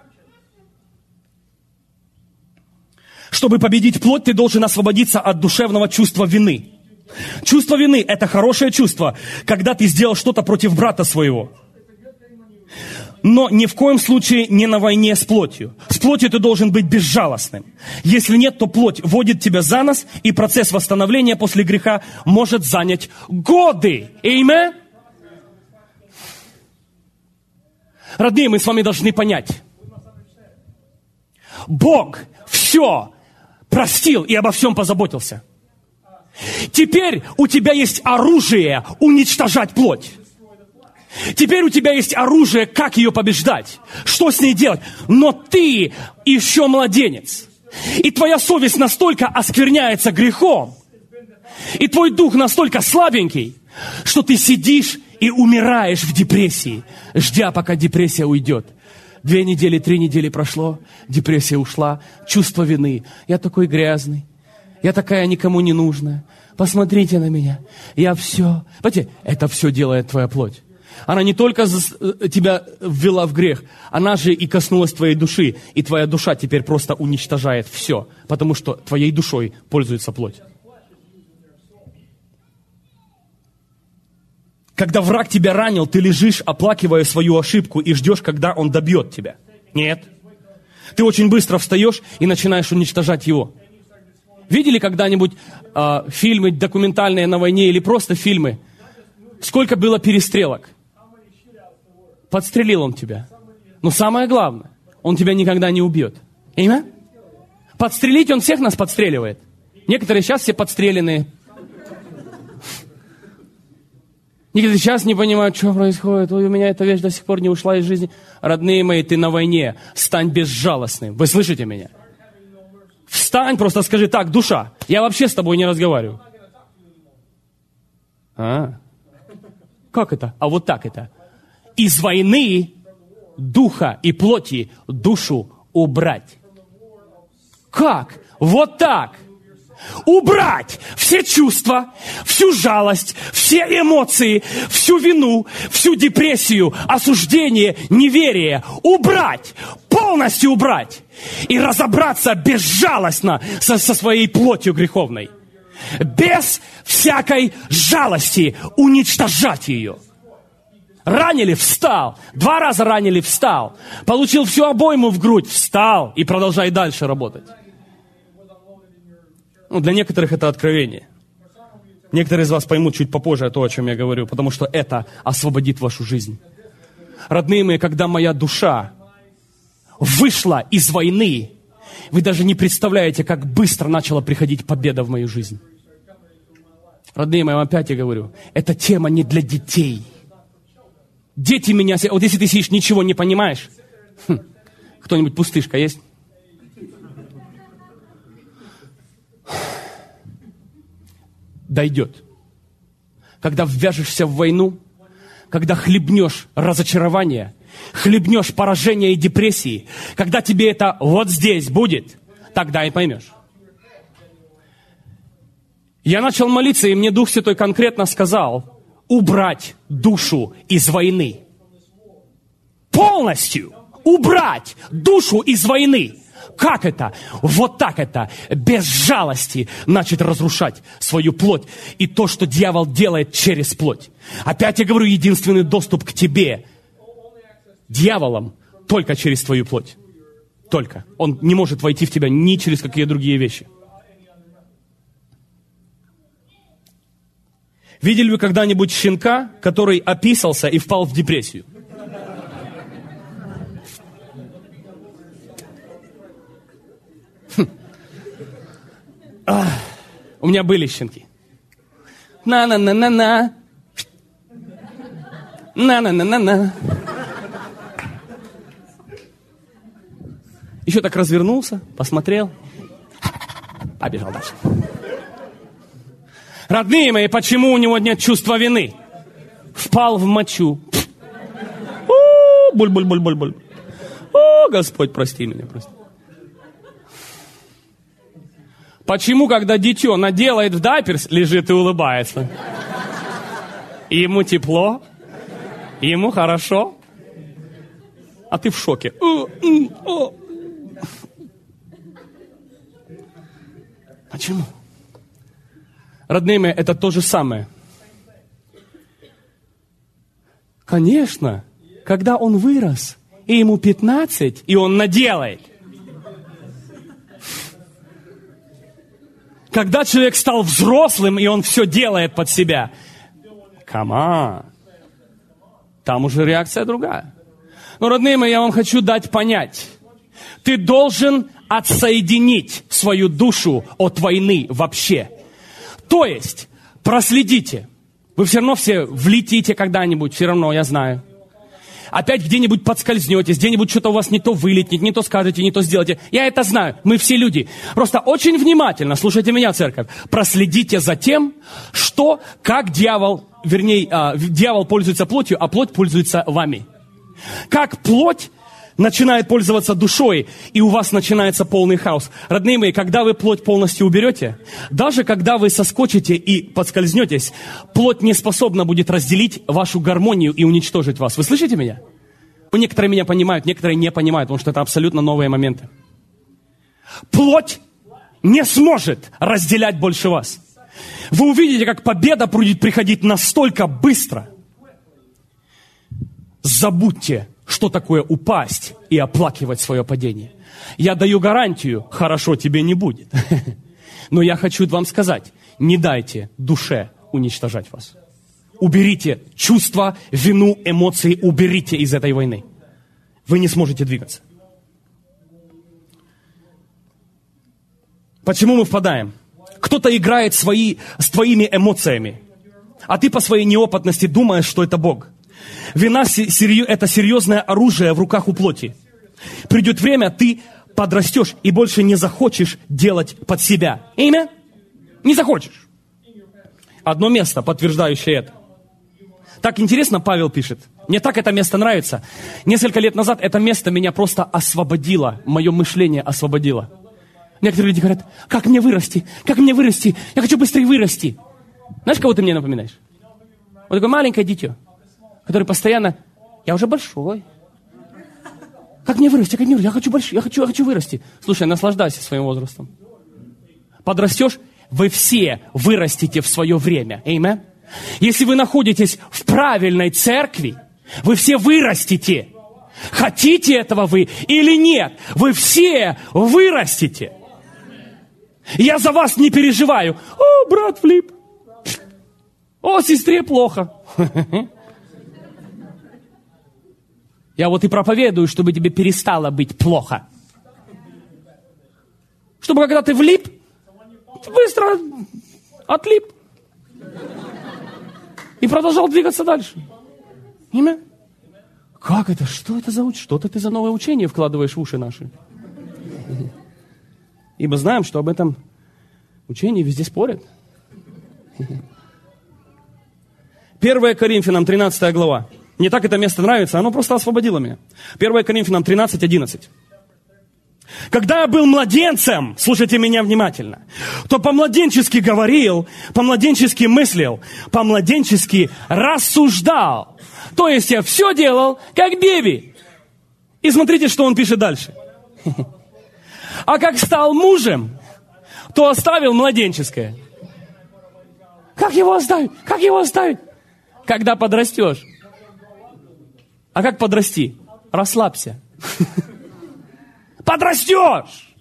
S1: Чтобы победить плоть, ты должен освободиться от душевного чувства вины. Чувство вины – это хорошее чувство, когда ты сделал что-то против брата своего. Но ни в коем случае не на войне с плотью. С плотью ты должен быть безжалостным. Если нет, то плоть водит тебя за нос, и процесс восстановления после греха может занять годы. Аминь. Родные, мы с вами должны понять. Бог все простил и обо всем позаботился. Теперь у тебя есть оружие уничтожать плоть. Теперь у тебя есть оружие, как ее побеждать, что с ней делать. Но ты еще младенец. И твоя совесть настолько оскверняется грехом, и твой дух настолько слабенький, что ты сидишь и умираешь в депрессии, ждя, пока депрессия уйдет. Две недели, три недели прошло, депрессия ушла, чувство вины. Я такой грязный, я такая никому не нужная. Посмотрите на меня, я все. Понимаете, это все делает твоя плоть. Она не только тебя ввела в грех, она же и коснулась твоей души. И твоя душа теперь просто уничтожает все, потому что твоей душой пользуется плоть. Когда враг тебя ранил, ты лежишь, оплакивая свою ошибку, и ждешь, когда он добьет тебя. Нет. Ты очень быстро встаешь и начинаешь уничтожать его. Видели когда-нибудь э, фильмы документальные на войне или просто фильмы? Сколько было перестрелок? Подстрелил он тебя. Но самое главное, он тебя никогда не убьет. Имя? Подстрелить он всех нас подстреливает. Некоторые сейчас все подстреленные. Некоторые сейчас не понимают, что происходит. Ой, у меня эта вещь до сих пор не ушла из жизни. Родные мои, ты на войне. Стань безжалостным. Вы слышите меня? Встань, просто скажи, так, душа, я вообще с тобой не разговариваю. А, как это? А вот так это. Из войны духа и плоти душу убрать. Как? Вот так. Убрать все чувства, всю жалость, все эмоции, всю вину, всю депрессию, осуждение, неверие. Убрать, полностью убрать. И разобраться безжалостно со, со своей плотью греховной. Без всякой жалости уничтожать ее. Ранили, встал. Два раза ранили, встал. Получил всю обойму в грудь, встал. И продолжай дальше работать. Ну, для некоторых это откровение. Некоторые из вас поймут чуть попозже то, о чем я говорю, потому что это освободит вашу жизнь. Родные мои, когда моя душа вышла из войны, вы даже не представляете, как быстро начала приходить победа в мою жизнь. Родные мои, опять я говорю, эта тема не для детей. Дети меня... Вот если ты сидишь, ничего не понимаешь, хм, кто-нибудь пустышка есть? Дойдет. Когда ввяжешься в войну, когда хлебнешь разочарование, хлебнешь поражение и депрессии, когда тебе это вот здесь будет, тогда и поймешь. Я начал молиться, и мне Дух Святой конкретно сказал убрать душу из войны. Полностью убрать душу из войны. Как это? Вот так это. Без жалости начать разрушать свою плоть. И то, что дьявол делает через плоть. Опять я говорю, единственный доступ к тебе дьяволом только через твою плоть. Только. Он не может войти в тебя ни через какие другие вещи. Видели вы когда-нибудь щенка, который описался и впал в депрессию? Хм. А, у меня были щенки. На-на-на-на-на. На-на-на-на-на. Еще так развернулся, посмотрел, побежал дальше. Родные мои, почему у него нет чувства вины? Впал в мочу. Буль-буль-буль-буль-буль. О, Господь, прости меня, прости. Почему, когда дитё наделает в дайперс, лежит и улыбается? Ему тепло, ему хорошо, а ты в шоке. Почему? Родные мои, это то же самое. Конечно, когда он вырос, и ему пятнадцать, и он наделает. Когда человек стал взрослым, и он все делает под себя. Come on. Там уже реакция другая. Но, родные мои, я вам хочу дать понять. Ты должен отсоединить свою душу от войны вообще. То есть, проследите. Вы все равно все влетите когда-нибудь, все равно, я знаю. Опять где-нибудь подскользнетесь, где-нибудь что-то у вас не то вылетит, не то скажете, не то сделаете. Я это знаю, мы все люди. Просто очень внимательно, слушайте меня, церковь, проследите за тем, что, как дьявол, вернее, а, дьявол пользуется плотью, а плоть пользуется вами. Как плоть начинает пользоваться душой, и у вас начинается полный хаос. Родные мои, когда вы плоть полностью уберете, даже когда вы соскочите и подскользнетесь, плоть не способна будет разделить вашу гармонию и уничтожить вас. Вы слышите меня? Некоторые меня понимают, некоторые не понимают, потому что это абсолютно новые моменты. Плоть не сможет разделять больше вас. Вы увидите, как победа будет приходить настолько быстро. Забудьте, что такое упасть и оплакивать свое падение. Я даю гарантию, хорошо тебе не будет. Но я хочу вам сказать, не дайте душе уничтожать вас. Уберите чувства, вину, эмоции, уберите из этой войны. Вы не сможете двигаться. Почему мы впадаем? Кто-то играет свои, с твоими эмоциями, а ты по своей неопытности думаешь, что это Бог. Вина – это серьезное оружие в руках у плоти. Придет время, ты подрастешь и больше не захочешь делать под себя. Имя? Не захочешь. Одно место, подтверждающее это. Так интересно, Павел пишет. Мне так это место нравится. Несколько лет назад это место меня просто освободило. Мое мышление освободило. Некоторые люди говорят, как мне вырасти? Как мне вырасти? Я хочу быстрее вырасти. Знаешь, кого ты мне напоминаешь? Вот такое маленькое дитё, который постоянно, я уже большой. Как мне вырасти? Как мне вырасти? Я хочу больше, я хочу, я хочу вырасти. Слушай, наслаждайся своим возрастом. Подрастешь, вы все вырастете в свое время. Аминь. Если вы находитесь в правильной церкви, вы все вырастете. Хотите этого вы или нет, вы все вырастете. Я за вас не переживаю. О, брат Флип. О, сестре плохо. Я вот и проповедую, чтобы тебе перестало быть плохо. Чтобы когда ты влип, ты быстро отлип. И продолжал двигаться дальше. Имя? Как это? Что это за учение? Что-то ты за новое учение вкладываешь в уши наши. Ибо знаем, что об этом учении везде спорят. первое Коринфянам, тринадцатая глава. Мне так это место нравится, оно просто освободило меня. первое Коринфянам тринадцать, одиннадцать. Когда я был младенцем, слушайте меня внимательно, то по-младенчески говорил, по-младенчески мыслил, по-младенчески рассуждал. То есть я все делал, как беби. И смотрите, что он пишет дальше. А как стал мужем, то оставил младенческое. Как его оставить? Как его оставить? Когда подрастешь. А как подрасти? расслабься. Подрастешь.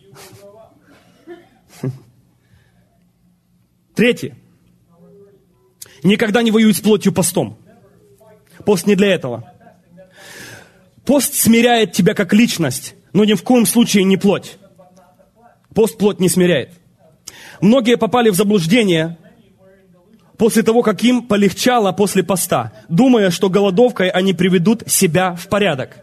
S1: Третье. Никогда не воюй с плотью постом. Пост не для этого. Пост смиряет тебя как личность, но ни в коем случае не плоть. Пост плоть не смиряет. Многие попали в заблуждение после того, как им полегчало после поста, думая, что голодовкой они приведут себя в порядок.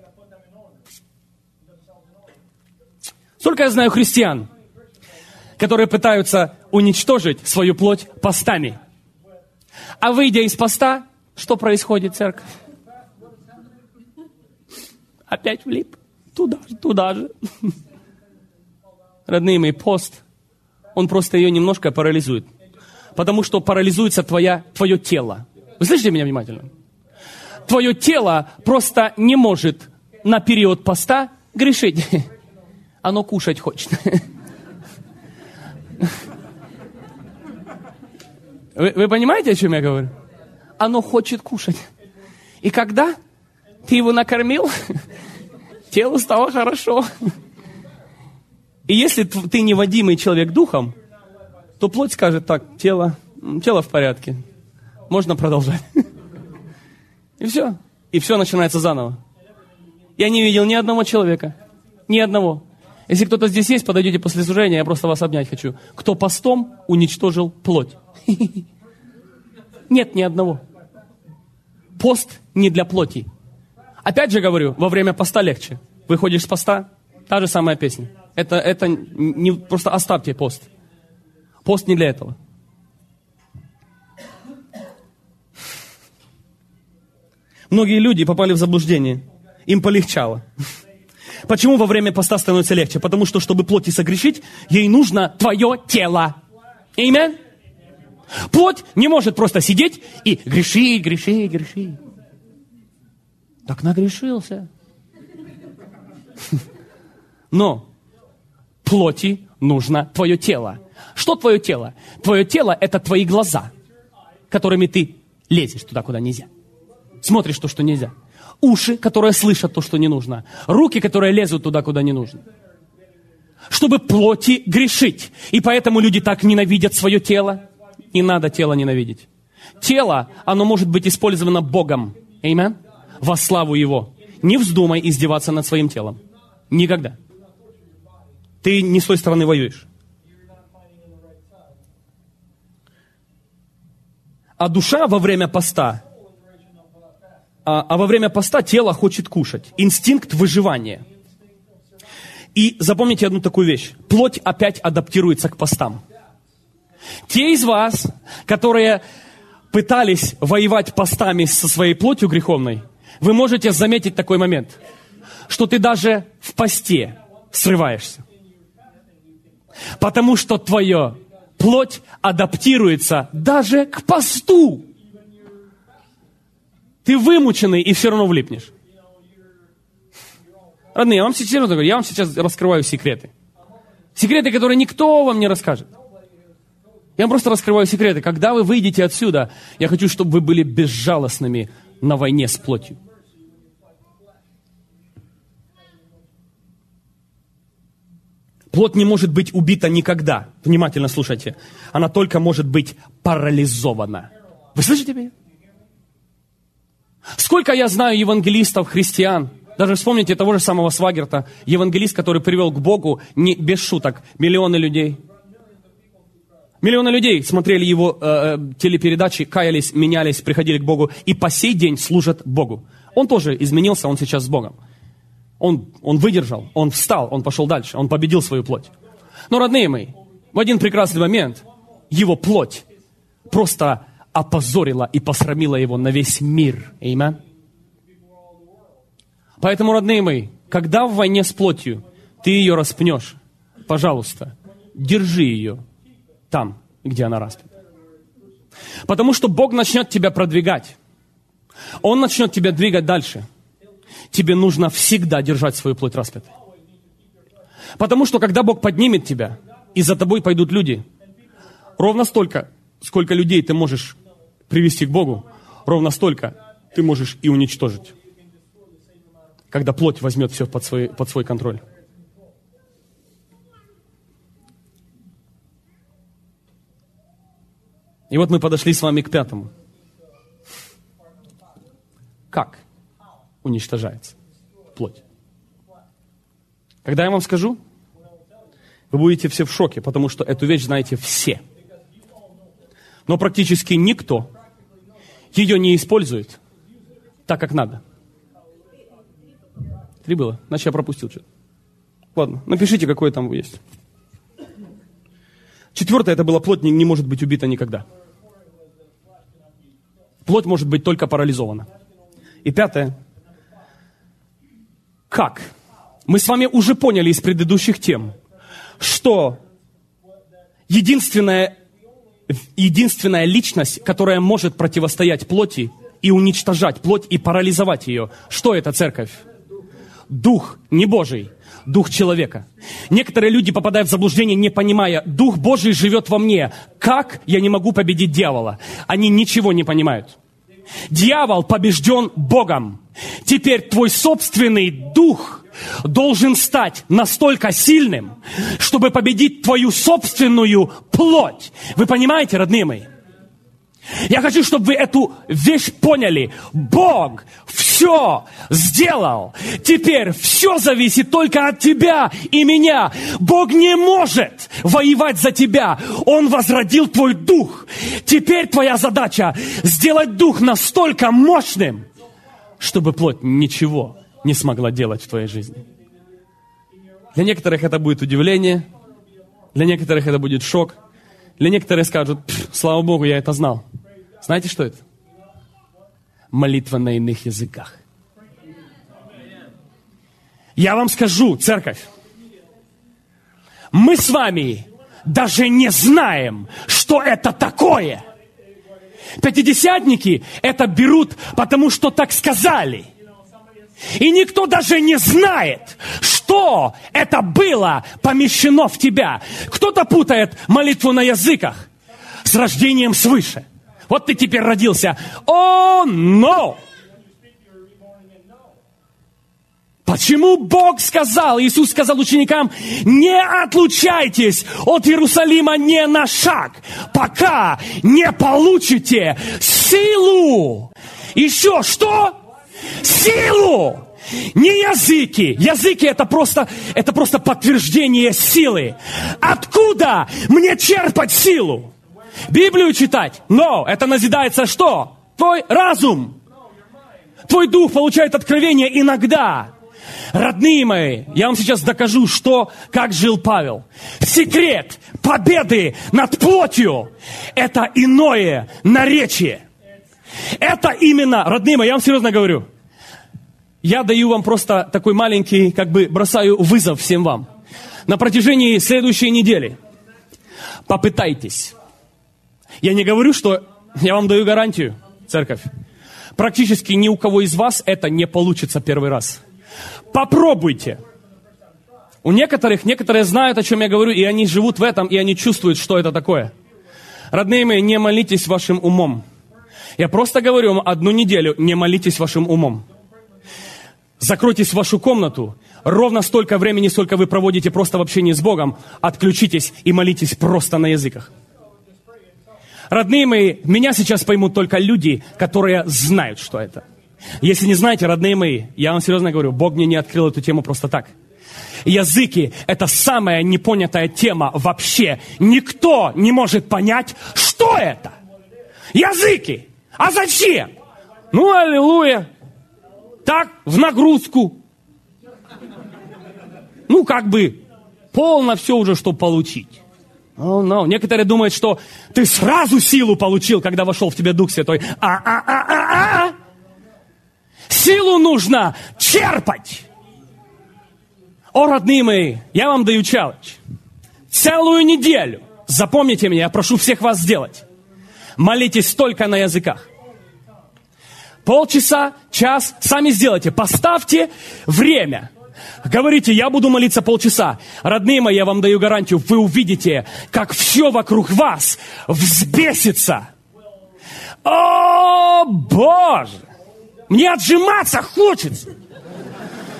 S1: Только я знаю христиан, которые пытаются уничтожить свою плоть постами. А выйдя из поста, что происходит, церковь? Опять влип. Туда же, туда же. Родные мои, пост, он просто ее немножко парализует. Потому что парализуется твоя, твое тело. Вы слышите меня внимательно? Твое тело просто не может на период поста грешить. Оно кушать хочет. Вы, вы понимаете, о чем я говорю? Оно хочет кушать. И когда ты его накормил, телу стало хорошо. И если ты неводимый человек духом, то плоть скажет так: тело, тело в порядке, можно продолжать. И все. И все начинается заново. Я не видел ни одного человека, ни одного. Если кто-то здесь есть, подойдите после служения, я просто вас обнять хочу. Кто постом уничтожил плоть? Нет ни одного. Пост не для плоти. Опять же говорю, во время поста легче. Выходишь с поста, та же самая песня. Это, это не, просто оставьте пост. Пост не для этого. Многие люди попали в заблуждение. Им полегчало. Почему во время поста становится легче? Потому что, чтобы плоти согрешить, ей нужно твое тело. Аминь. Плоть не может просто сидеть и грешить, грешить, грешить. Так нагрешился. Но плоти нужно твое тело. Что твое тело? Твое тело – это твои глаза, которыми ты лезешь туда, куда нельзя. Смотришь то, что нельзя. Уши, которые слышат то, что не нужно. Руки, которые лезут туда, куда не нужно. Чтобы плоти грешить. И поэтому люди так ненавидят свое тело. Не надо тело ненавидеть. Тело, оно может быть использовано Богом. Аминь. Во славу Его. Не вздумай издеваться над своим телом. Никогда. Ты не с той стороны воюешь. А душа во время поста, а, а во время поста тело хочет кушать. Инстинкт выживания. И запомните одну такую вещь. Плоть опять адаптируется к постам. Те из вас, которые пытались воевать постами со своей плотью греховной, вы можете заметить такой момент, что ты даже в посте срываешься. Потому что твоя плоть адаптируется даже к посту. Ты вымученный и все равно влипнешь. Родные, я вам сейчас, я вам сейчас раскрываю секреты. Секреты, которые никто вам не расскажет. Я вам просто раскрываю секреты. Когда вы выйдете отсюда, я хочу, чтобы вы были безжалостными на войне с плотью. Плоть не может быть убита никогда. Внимательно слушайте. Она только может быть парализована. Вы слышите меня? Сколько я знаю евангелистов, христиан, даже вспомните того же самого Свагерта, евангелист, который привел к Богу, не, без шуток, миллионы людей. Миллионы людей смотрели его э, телепередачи, каялись, менялись, приходили к Богу и по сей день служат Богу. Он тоже изменился, он сейчас с Богом. Он, он выдержал, он встал, он пошел дальше, он победил свою плоть. Но, родные мои, в один прекрасный момент его плоть просто опозорила и посрамила его на весь мир. Аминь. Поэтому, родные мои, когда в войне с плотью ты ее распнешь, пожалуйста, держи ее там, где она распята. Потому что Бог начнет тебя продвигать. Он начнет тебя двигать дальше. Тебе нужно всегда держать свою плоть распятой. Потому что когда Бог поднимет тебя, и за тобой пойдут люди, ровно столько, сколько людей ты можешь привести к Богу, ровно столько ты можешь и уничтожить. когда плоть возьмет все под свой, под свой контроль. И вот мы подошли с вами к пятому. Как уничтожается плоть? Когда я вам скажу, вы будете все в шоке, потому что эту вещь знаете все. Но практически никто ее не использует так, как надо. Три было? Значит, я пропустил что-то. Ладно, напишите, какое там есть. Четвертое, это было: плоть не, не может быть убита никогда. Плоть может быть только парализована. И пятое. Как? Мы с вами уже поняли из предыдущих тем, что единственная, единственная личность, которая может противостоять плоти и уничтожать плоть и парализовать ее, что это, церковь? Дух не Божий, Дух человека. Некоторые люди попадают в заблуждение, не понимая: Дух Божий живет во мне. Как я не могу победить дьявола? Они ничего не понимают. Дьявол побежден Богом. Теперь твой собственный дух должен стать настолько сильным, чтобы победить твою собственную плоть. Вы понимаете, родные мои? Я хочу, чтобы вы эту вещь поняли. Бог все сделал. Теперь все зависит только от тебя и меня. Бог не может воевать за тебя. Он возродил твой дух. Теперь твоя задача сделать дух настолько мощным, чтобы плоть ничего не смогла делать в твоей жизни. Для некоторых это будет удивление. Для некоторых это будет шок. Для некоторых скажут: слава Богу, я это знал. Знаете, что это? Молитва на иных языках. Я вам скажу, церковь, мы с вами даже не знаем, что это такое. Пятидесятники это берут, потому что так сказали. И никто даже не знает, что это было помещено в тебя. Кто-то путает молитву на языках с рождением свыше. Вот ты теперь родился. О, но! Почему Бог сказал, Иисус сказал ученикам: не отлучайтесь от Иерусалима ни на шаг, пока не получите силу. Еще что? Силу! Не языки. Языки это просто, это просто подтверждение силы. Откуда мне черпать силу? Библию читать? Но это назидается что? Твой разум. Твой дух получает откровение иногда. Родные мои, я вам сейчас докажу, что, как жил Павел. Секрет победы над плотью – это иное наречие. Это именно, родные мои, я вам серьезно говорю. Я даю вам просто такой маленький, как бы бросаю вызов всем вам. На протяжении следующей недели попытайтесь. Я не говорю, что я вам даю гарантию, церковь. Практически ни у кого из вас это не получится первый раз. Попробуйте. У некоторых, некоторые знают, о чем я говорю, и они живут в этом, и они чувствуют, что это такое. Родные мои, не молитесь вашим умом. Я просто говорю вам одну неделю, не молитесь вашим умом. Закройтесь в вашу комнату. Ровно столько времени, сколько вы проводите просто в общении с Богом, отключитесь и молитесь просто на языках. Родные мои, меня сейчас поймут только люди, которые знают, что это. Если не знаете, родные мои, я вам серьезно говорю, Бог мне не открыл эту тему просто так. Языки – это самая непонятая тема вообще. Никто не может понять, что это. Языки. А зачем? Ну, аллилуйя. Так, в нагрузку. Ну, как бы, полно все уже, чтобы получить. Oh, no. Некоторые думают, что ты сразу силу получил, когда вошел в тебя Дух Святой. А-а-а-а-а! Силу нужно черпать. О, родные мои, я вам даю челлендж. Целую неделю, запомните меня, я прошу всех вас сделать. Молитесь только на языках. Полчаса, час, сами сделайте. Поставьте время. Говорите: я буду молиться полчаса. Родные мои, я вам даю гарантию, вы увидите, как все вокруг вас взбесится. О, Боже! Мне отжиматься хочется.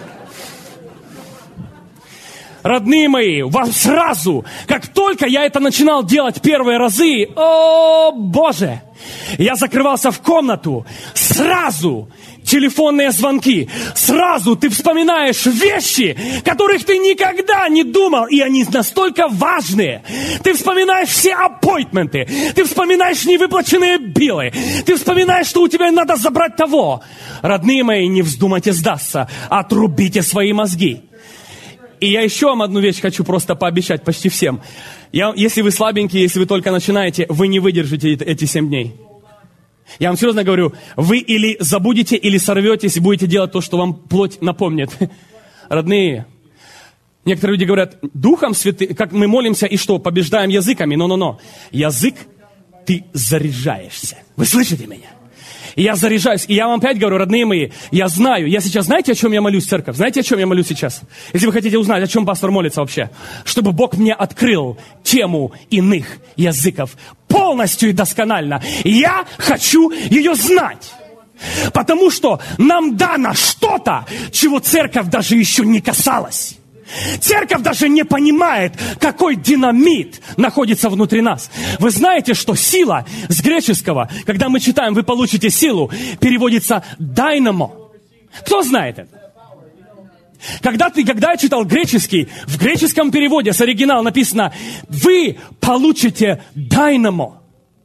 S1: Родные мои, вам сразу, как только я это начинал делать первые разы, о Боже, я закрывался в комнату, сразу телефонные звонки, сразу ты вспоминаешь вещи, которых ты никогда не думал, и они настолько важные. Ты вспоминаешь все аппоинтменты, ты вспоминаешь невыплаченные биллы, ты вспоминаешь, что у тебя надо забрать того. Родные мои, не вздумайте сдаться, отрубите свои мозги. И я еще вам одну вещь хочу просто пообещать почти всем. Я, если вы слабенькие, если вы только начинаете, вы не выдержите эти семь дней. Я вам серьезно говорю, вы или забудете, или сорветесь и будете делать то, что вам плоть напомнит. Родные, некоторые люди говорят, Духом Святым, как мы молимся и что, побеждаем языками? Но-но-но. Язык, ты заряжаешься. Вы слышите меня? И я заряжаюсь. И я вам опять говорю, родные мои, я знаю, я сейчас, знаете, о чем я молюсь, церковь? Знаете, о чем я молюсь сейчас? Если вы хотите узнать, о чем пастор молится вообще. Чтобы Бог мне открыл тему иных языков полностью и досконально. Я хочу ее знать. Потому что нам дано что-то, чего церковь даже еще не касалась. Церковь даже не понимает, какой динамит находится внутри нас. Вы знаете, что сила с греческого, когда мы читаем, вы получите силу, переводится «дайнамо». Кто знает это? Когда, ты, когда я читал греческий, в греческом переводе с оригинала написано «Вы получите дайнамо».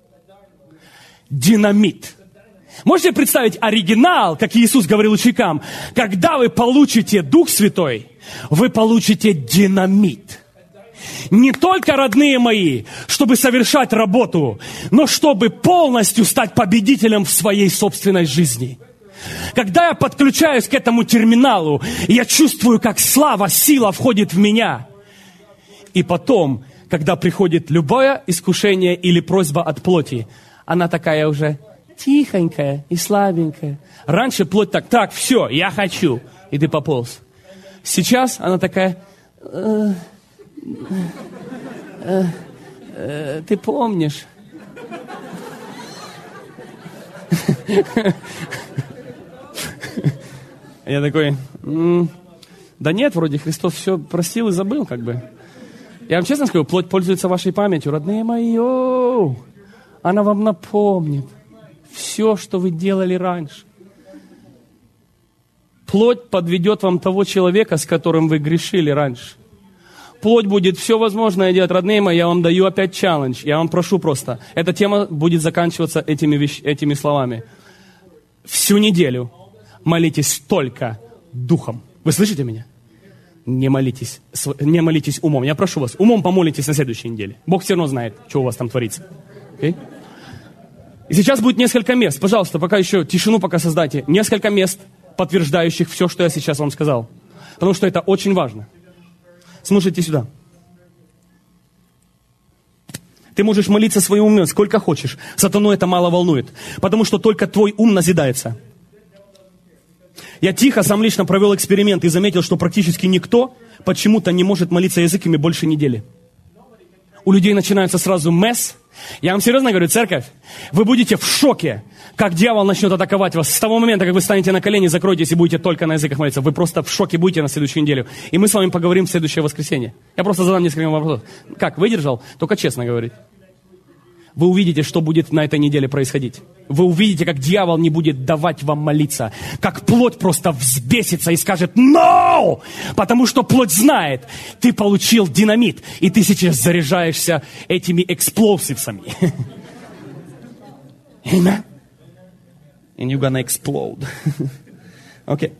S1: Динамит. Можете представить оригинал, как Иисус говорил ученикам, когда вы получите Дух Святой, вы получите динамит. Не только, родные мои, чтобы совершать работу, но чтобы полностью стать победителем в своей собственной жизни. Когда я подключаюсь к этому терминалу, я чувствую, как слава, сила входит в меня. И потом, когда приходит любое искушение или просьба от плоти, она такая уже тихонькая и слабенькая. Раньше плоть так, так, все, я хочу. И ты пополз. Сейчас она такая, э, э, э, ты помнишь. Я такой, да нет, вроде Христос все простил и забыл, как бы. Я вам честно скажу, плоть пользуется вашей памятью. Родные мои, о, она вам напомнит все, что вы делали раньше. Плоть подведет вам того человека, с которым вы грешили раньше. Плоть будет все возможное делать. Родные мои, я вам даю опять челлендж. Я вам прошу просто. Эта тема будет заканчиваться этими, вещ... этими словами. Всю неделю молитесь только духом. Вы слышите меня? Не молитесь, не молитесь умом. Я прошу вас, умом помолитесь на следующей неделе. Бог все равно знает, что у вас там творится. Okay? И сейчас будет несколько мест. Пожалуйста, пока еще тишину пока создайте. Несколько мест, подтверждающих все, что я сейчас вам сказал. Потому что это очень важно. Слушайте сюда. Ты можешь молиться своим умом сколько хочешь. Сатану это мало волнует. Потому что только твой ум назидается. Я тихо сам лично провел эксперимент и заметил, что практически никто почему-то не может молиться языками больше недели. У людей начинается сразу месс. Я вам серьезно говорю, церковь, вы будете в шоке, как дьявол начнет атаковать вас. С того момента, как вы станете на колени, закроетесь и будете только на языках молиться. Вы просто в шоке будете на следующую неделю. И мы с вами поговорим в следующее воскресенье. Я просто задам несколько вопросов. Как, выдержал? Только честно говорить. Вы увидите, что будет на этой неделе происходить. Вы увидите, как дьявол не будет давать вам молиться. Как плоть просто взбесится и скажет «No!» Потому что плоть знает, ты получил динамит, и ты сейчас заряжаешься этими эксплосивсами. Amen? And you're gonna explode. Окей. Okay.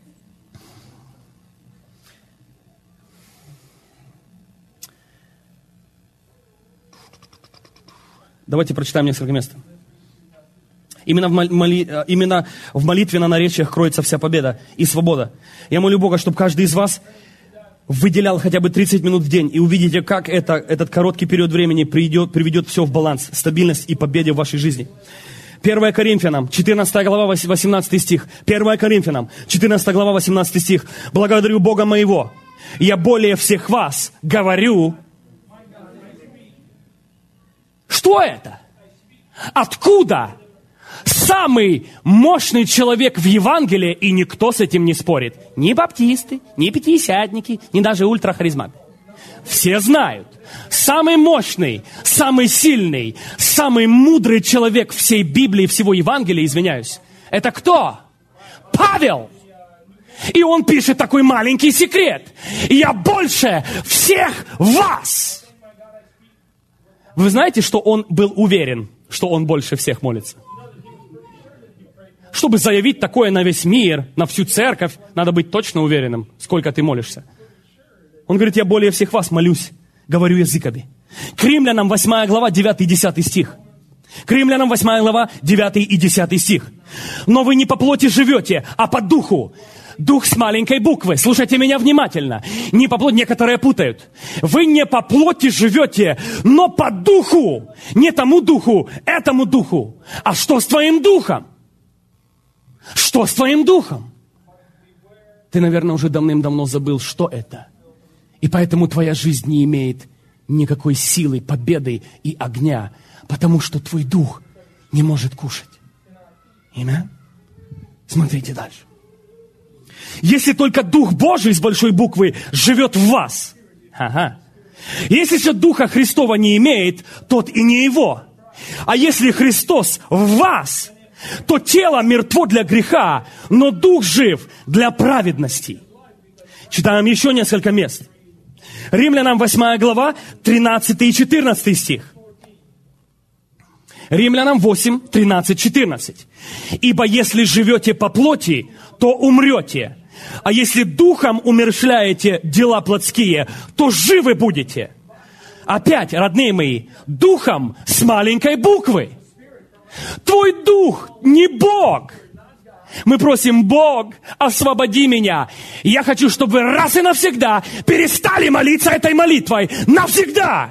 S1: Давайте прочитаем несколько мест. Именно в, моли... Именно в молитве на наречиях кроется вся победа и свобода. Я молю Бога, чтобы каждый из вас выделял хотя бы тридцать минут в день, и увидите, как это, этот короткий период времени придет, приведет все в баланс, стабильность и победе в вашей жизни. первое Коринфянам, четырнадцатая глава, восемнадцатый стих. первое Коринфянам, четырнадцатая глава, восемнадцатый стих. «Благодарю Бога моего, я более всех вас говорю». Что это? Откуда самый мощный человек в Евангелии, и никто с этим не спорит. Ни баптисты, ни пятидесятники, ни даже ультрахаризматы. Все знают. Самый мощный, самый сильный, самый мудрый человек всей Библии, всего Евангелия, извиняюсь. Это кто? Павел. И он пишет такой маленький секрет. Я больше всех вас. Вы знаете, что он был уверен, что он больше всех молится? Чтобы заявить такое на весь мир, на всю церковь, надо быть точно уверенным, сколько ты молишься. Он говорит, я более всех вас молюсь, говорю языками. К Римлянам восьмая глава, девятый и десятый стих. К Римлянам восьмая глава, девятый и десятый стих. Но вы не по плоти живете, а по духу. Дух с маленькой буквы. Слушайте меня внимательно. Не по плоти, некоторые путают. Вы не по плоти живете, но по духу. Не тому духу, этому духу. А что с твоим духом? Что с твоим духом? Ты, наверное, уже давным-давно забыл, что это. И поэтому твоя жизнь не имеет никакой силы, победы и огня, потому что твой дух не может кушать. Аминь? Смотрите дальше. Если только Дух Божий с большой буквы живет в вас, ага. Если же Духа Христова не имеет, тот и не его. А если Христос в вас, то тело мертво для греха, но Дух жив для праведности. Читаем еще несколько мест. Римлянам восьмая глава, тринадцатый и четырнадцатый стих. Римлянам восемь, тринадцать, четырнадцать. Ибо если живете по плоти, то умрете. А если духом умерщвляете дела плотские, то живы будете. Опять, родные мои, духом с маленькой буквы. Твой дух не Бог. Мы просим, Бог, освободи меня. Я хочу, чтобы вы раз и навсегда перестали молиться этой молитвой. Навсегда.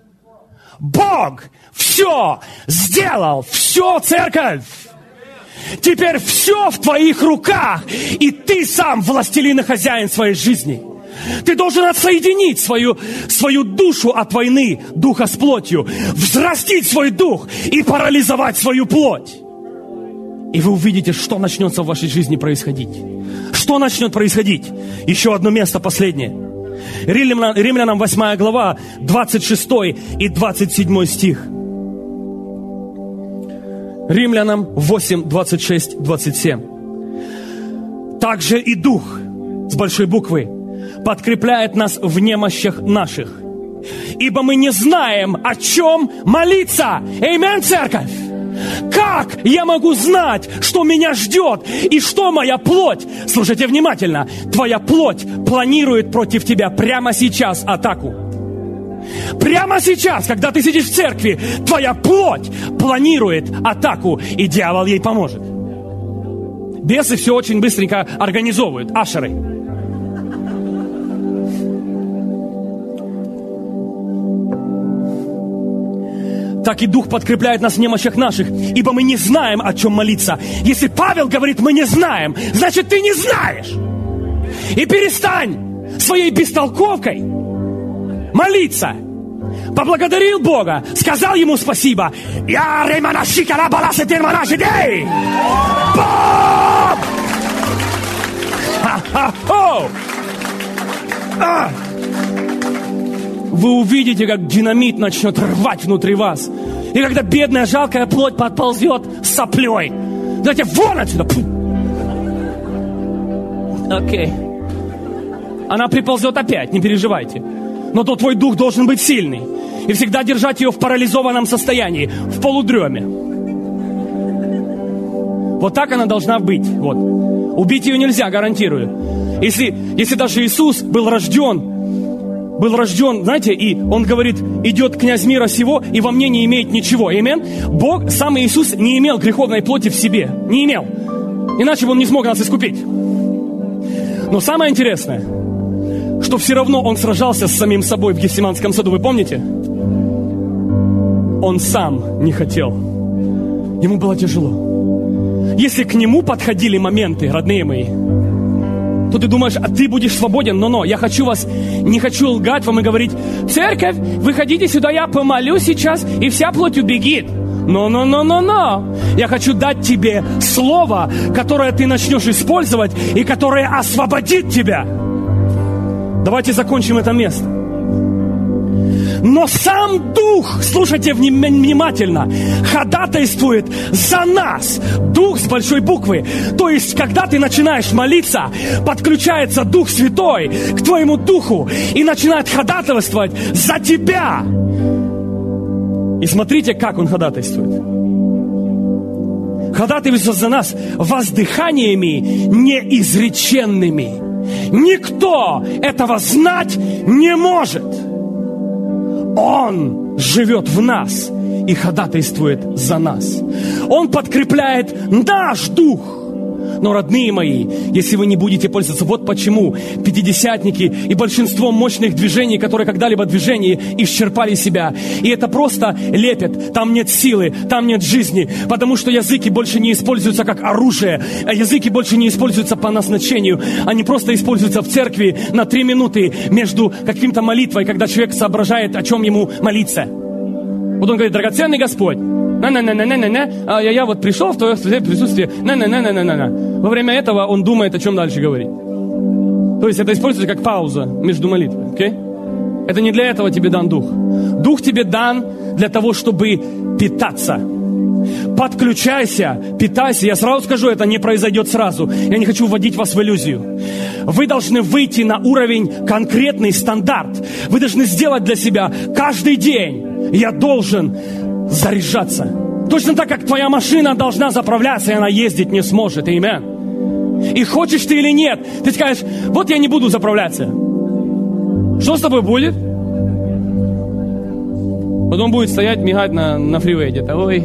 S1: Бог все сделал. Все, церковь. Теперь все в твоих руках. И ты сам властелин и хозяин своей жизни. Ты должен отсоединить свою, свою душу от войны, духа с плотью. Взрастить свой дух и парализовать свою плоть. И вы увидите, что начнется в вашей жизни происходить. Что начнет происходить? Еще одно место, последнее. Римлянам, Римлянам восьмая глава, двадцать шестой и двадцать седьмой стих. Римлянам восемь, двадцать шесть, двадцать семь. Также и Дух, с большой буквы, подкрепляет нас в немощах наших. Ибо мы не знаем, о чем молиться. Аминь, церковь! Как я могу знать, что меня ждет и что моя плоть? Слушайте внимательно. Твоя плоть планирует против тебя прямо сейчас атаку. Прямо сейчас, когда ты сидишь в церкви, твоя плоть планирует атаку, и дьявол ей поможет. Бесы все очень быстренько организовывают, ашеры. Так и Дух подкрепляет нас в немощах наших, ибо мы не знаем, о чем молиться. Если Павел говорит, мы не знаем, значит, ты не знаешь. И перестань своей бестолковкой молиться. Поблагодарил Бога, сказал Ему спасибо. Я реманашика рабаласе терманаши дей. Бог! Ха-ха-хо! А! Вы увидите, как динамит начнет рвать внутри вас. И когда бедная, жалкая плоть подползет с соплей. Знаете, вон отсюда! Окей. Okay. Она приползет опять, не переживайте. Но то твой дух должен быть сильный. И всегда держать ее в парализованном состоянии, в полудреме. Вот так она должна быть. Вот. Убить ее нельзя, гарантирую. Если, если даже Иисус был рожден, был рожден, знаете, и он говорит, идет князь мира сего, и во мне не имеет ничего. Аминь. Бог, сам Иисус, не имел греховной плоти в себе. Не имел. Иначе бы он не смог нас искупить. Но самое интересное, что все равно он сражался с самим собой в Гефсиманском саду. Вы помните? Он сам не хотел. Ему было тяжело. Если к нему подходили моменты, родные мои, то ты думаешь, а ты будешь свободен. Но-но, я хочу вас, не хочу лгать вам и говорить, церковь, выходите сюда, я помолю сейчас, и вся плоть убегит. Но-но-но-но-но. Я хочу дать тебе слово, которое ты начнешь использовать и которое освободит тебя. Давайте закончим это место. Но сам Дух, слушайте внимательно, ходатайствует за нас. Дух с большой буквы. То есть, когда ты начинаешь молиться, подключается Дух Святой к твоему духу и начинает ходатайствовать за тебя. И смотрите, как Он ходатайствует. Ходатайствует за нас воздыханиями неизреченными. Никто этого знать не может. Он живет в нас и ходатайствует за нас. Он подкрепляет наш дух. Но, родные мои, если вы не будете пользоваться, вот почему пятидесятники и большинство мощных движений, которые когда-либо движения, исчерпали себя. И это просто лепят. Там нет силы, там нет жизни, потому что языки больше не используются как оружие, а языки больше не используются по назначению. Они просто используются в церкви на три минуты между каким-то молитвой, когда человек соображает, о чем ему молиться. Вот он говорит: драгоценный Господь, на-на-на-на-на-на, а я, я вот пришел в твое присутствие, на-на-на-на-на-на. Во время этого он думает, о чем дальше говорить. То есть это используется как пауза между молитвой, окей? Это не для этого тебе дан Дух. Дух тебе дан для того, чтобы питаться. Подключайся, питайся. Я сразу скажу, это не произойдет сразу. Я не хочу вводить вас в иллюзию. Вы должны выйти на уровень конкретный стандарт. Вы должны сделать для себя каждый день. Я должен заряжаться. Точно так, как твоя машина должна заправляться, и она ездить не сможет. Аминь. И хочешь ты или нет, ты скажешь: вот я не буду заправляться. Что с тобой будет? Потом будет стоять, мигать на, на фривее где-то. Ой,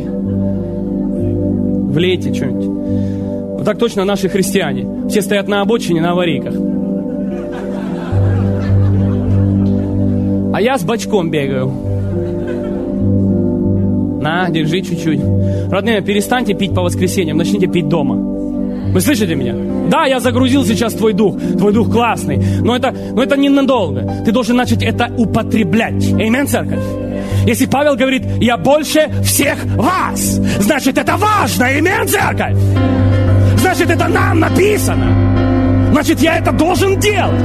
S1: влейте что-нибудь. Вот так точно наши христиане. Все стоят на обочине, на аварийках. А я с бачком бегаю. На, держи чуть-чуть. Родные, перестаньте пить по воскресеньям, начните пить дома. Вы слышите меня? Да, я загрузил сейчас твой дух. Твой дух классный. Но это, но это ненадолго. Ты должен начать это употреблять. Аминь, церковь? Если Павел говорит: я больше всех вас, значит, это важно. Аминь, церковь? Значит, это нам написано. Значит, я это должен делать.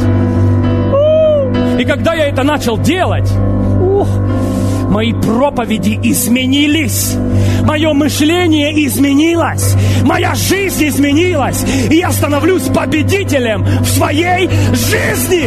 S1: И когда я это начал делать, ух, мои проповеди изменились. Мое мышление изменилось. Моя жизнь изменилась. И я становлюсь победителем в своей жизни.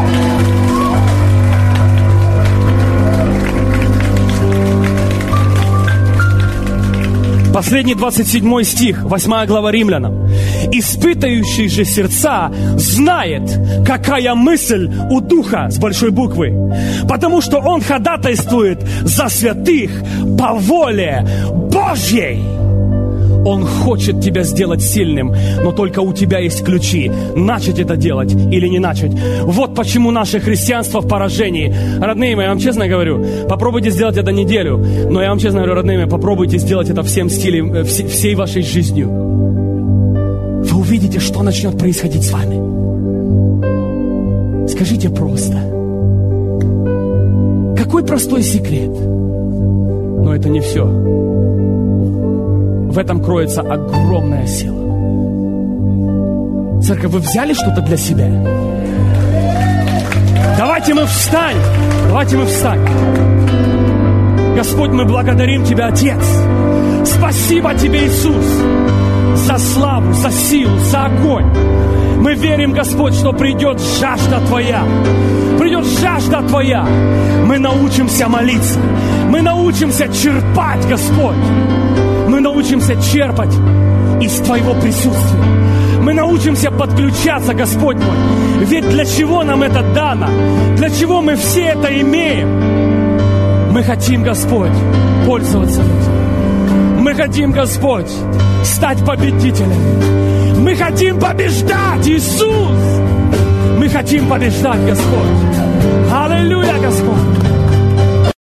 S1: Последний двадцать седьмой стих, восьмая глава Римлянам. «Испытающий же сердца знает, какая мысль у Духа» с большой буквы, потому что он ходатайствует за святых по воле Божьей. Он хочет тебя сделать сильным, но только у тебя есть ключи, начать это делать или не начать. Вот почему наше христианство в поражении. Родные мои, я вам честно говорю, попробуйте сделать это неделю, но я вам честно говорю, родные мои, попробуйте сделать это всем стилем, всей вашей жизнью. Вы увидите, что начнет происходить с вами. Скажите просто. Какой простой секрет? Но это не все. В этом кроется огромная сила. Церковь, вы взяли что-то для себя? Давайте мы встанем. Давайте мы встанем. Господь, мы благодарим Тебя, Отец. Спасибо Тебе, Иисус, за славу, за силу, за огонь. Мы верим, Господь, что придет жажда Твоя. Придет жажда Твоя. Мы научимся молиться. Мы научимся черпать, Господь. Мы научимся черпать из Твоего присутствия. Мы научимся подключаться, Господь мой. Ведь для чего нам это дано? Для чего мы все это имеем? Мы хотим, Господь, пользоваться этим. Мы хотим, Господь, стать победителями. Мы хотим побеждать, Иисус. Мы хотим побеждать, Господь. Аллилуйя, Господь.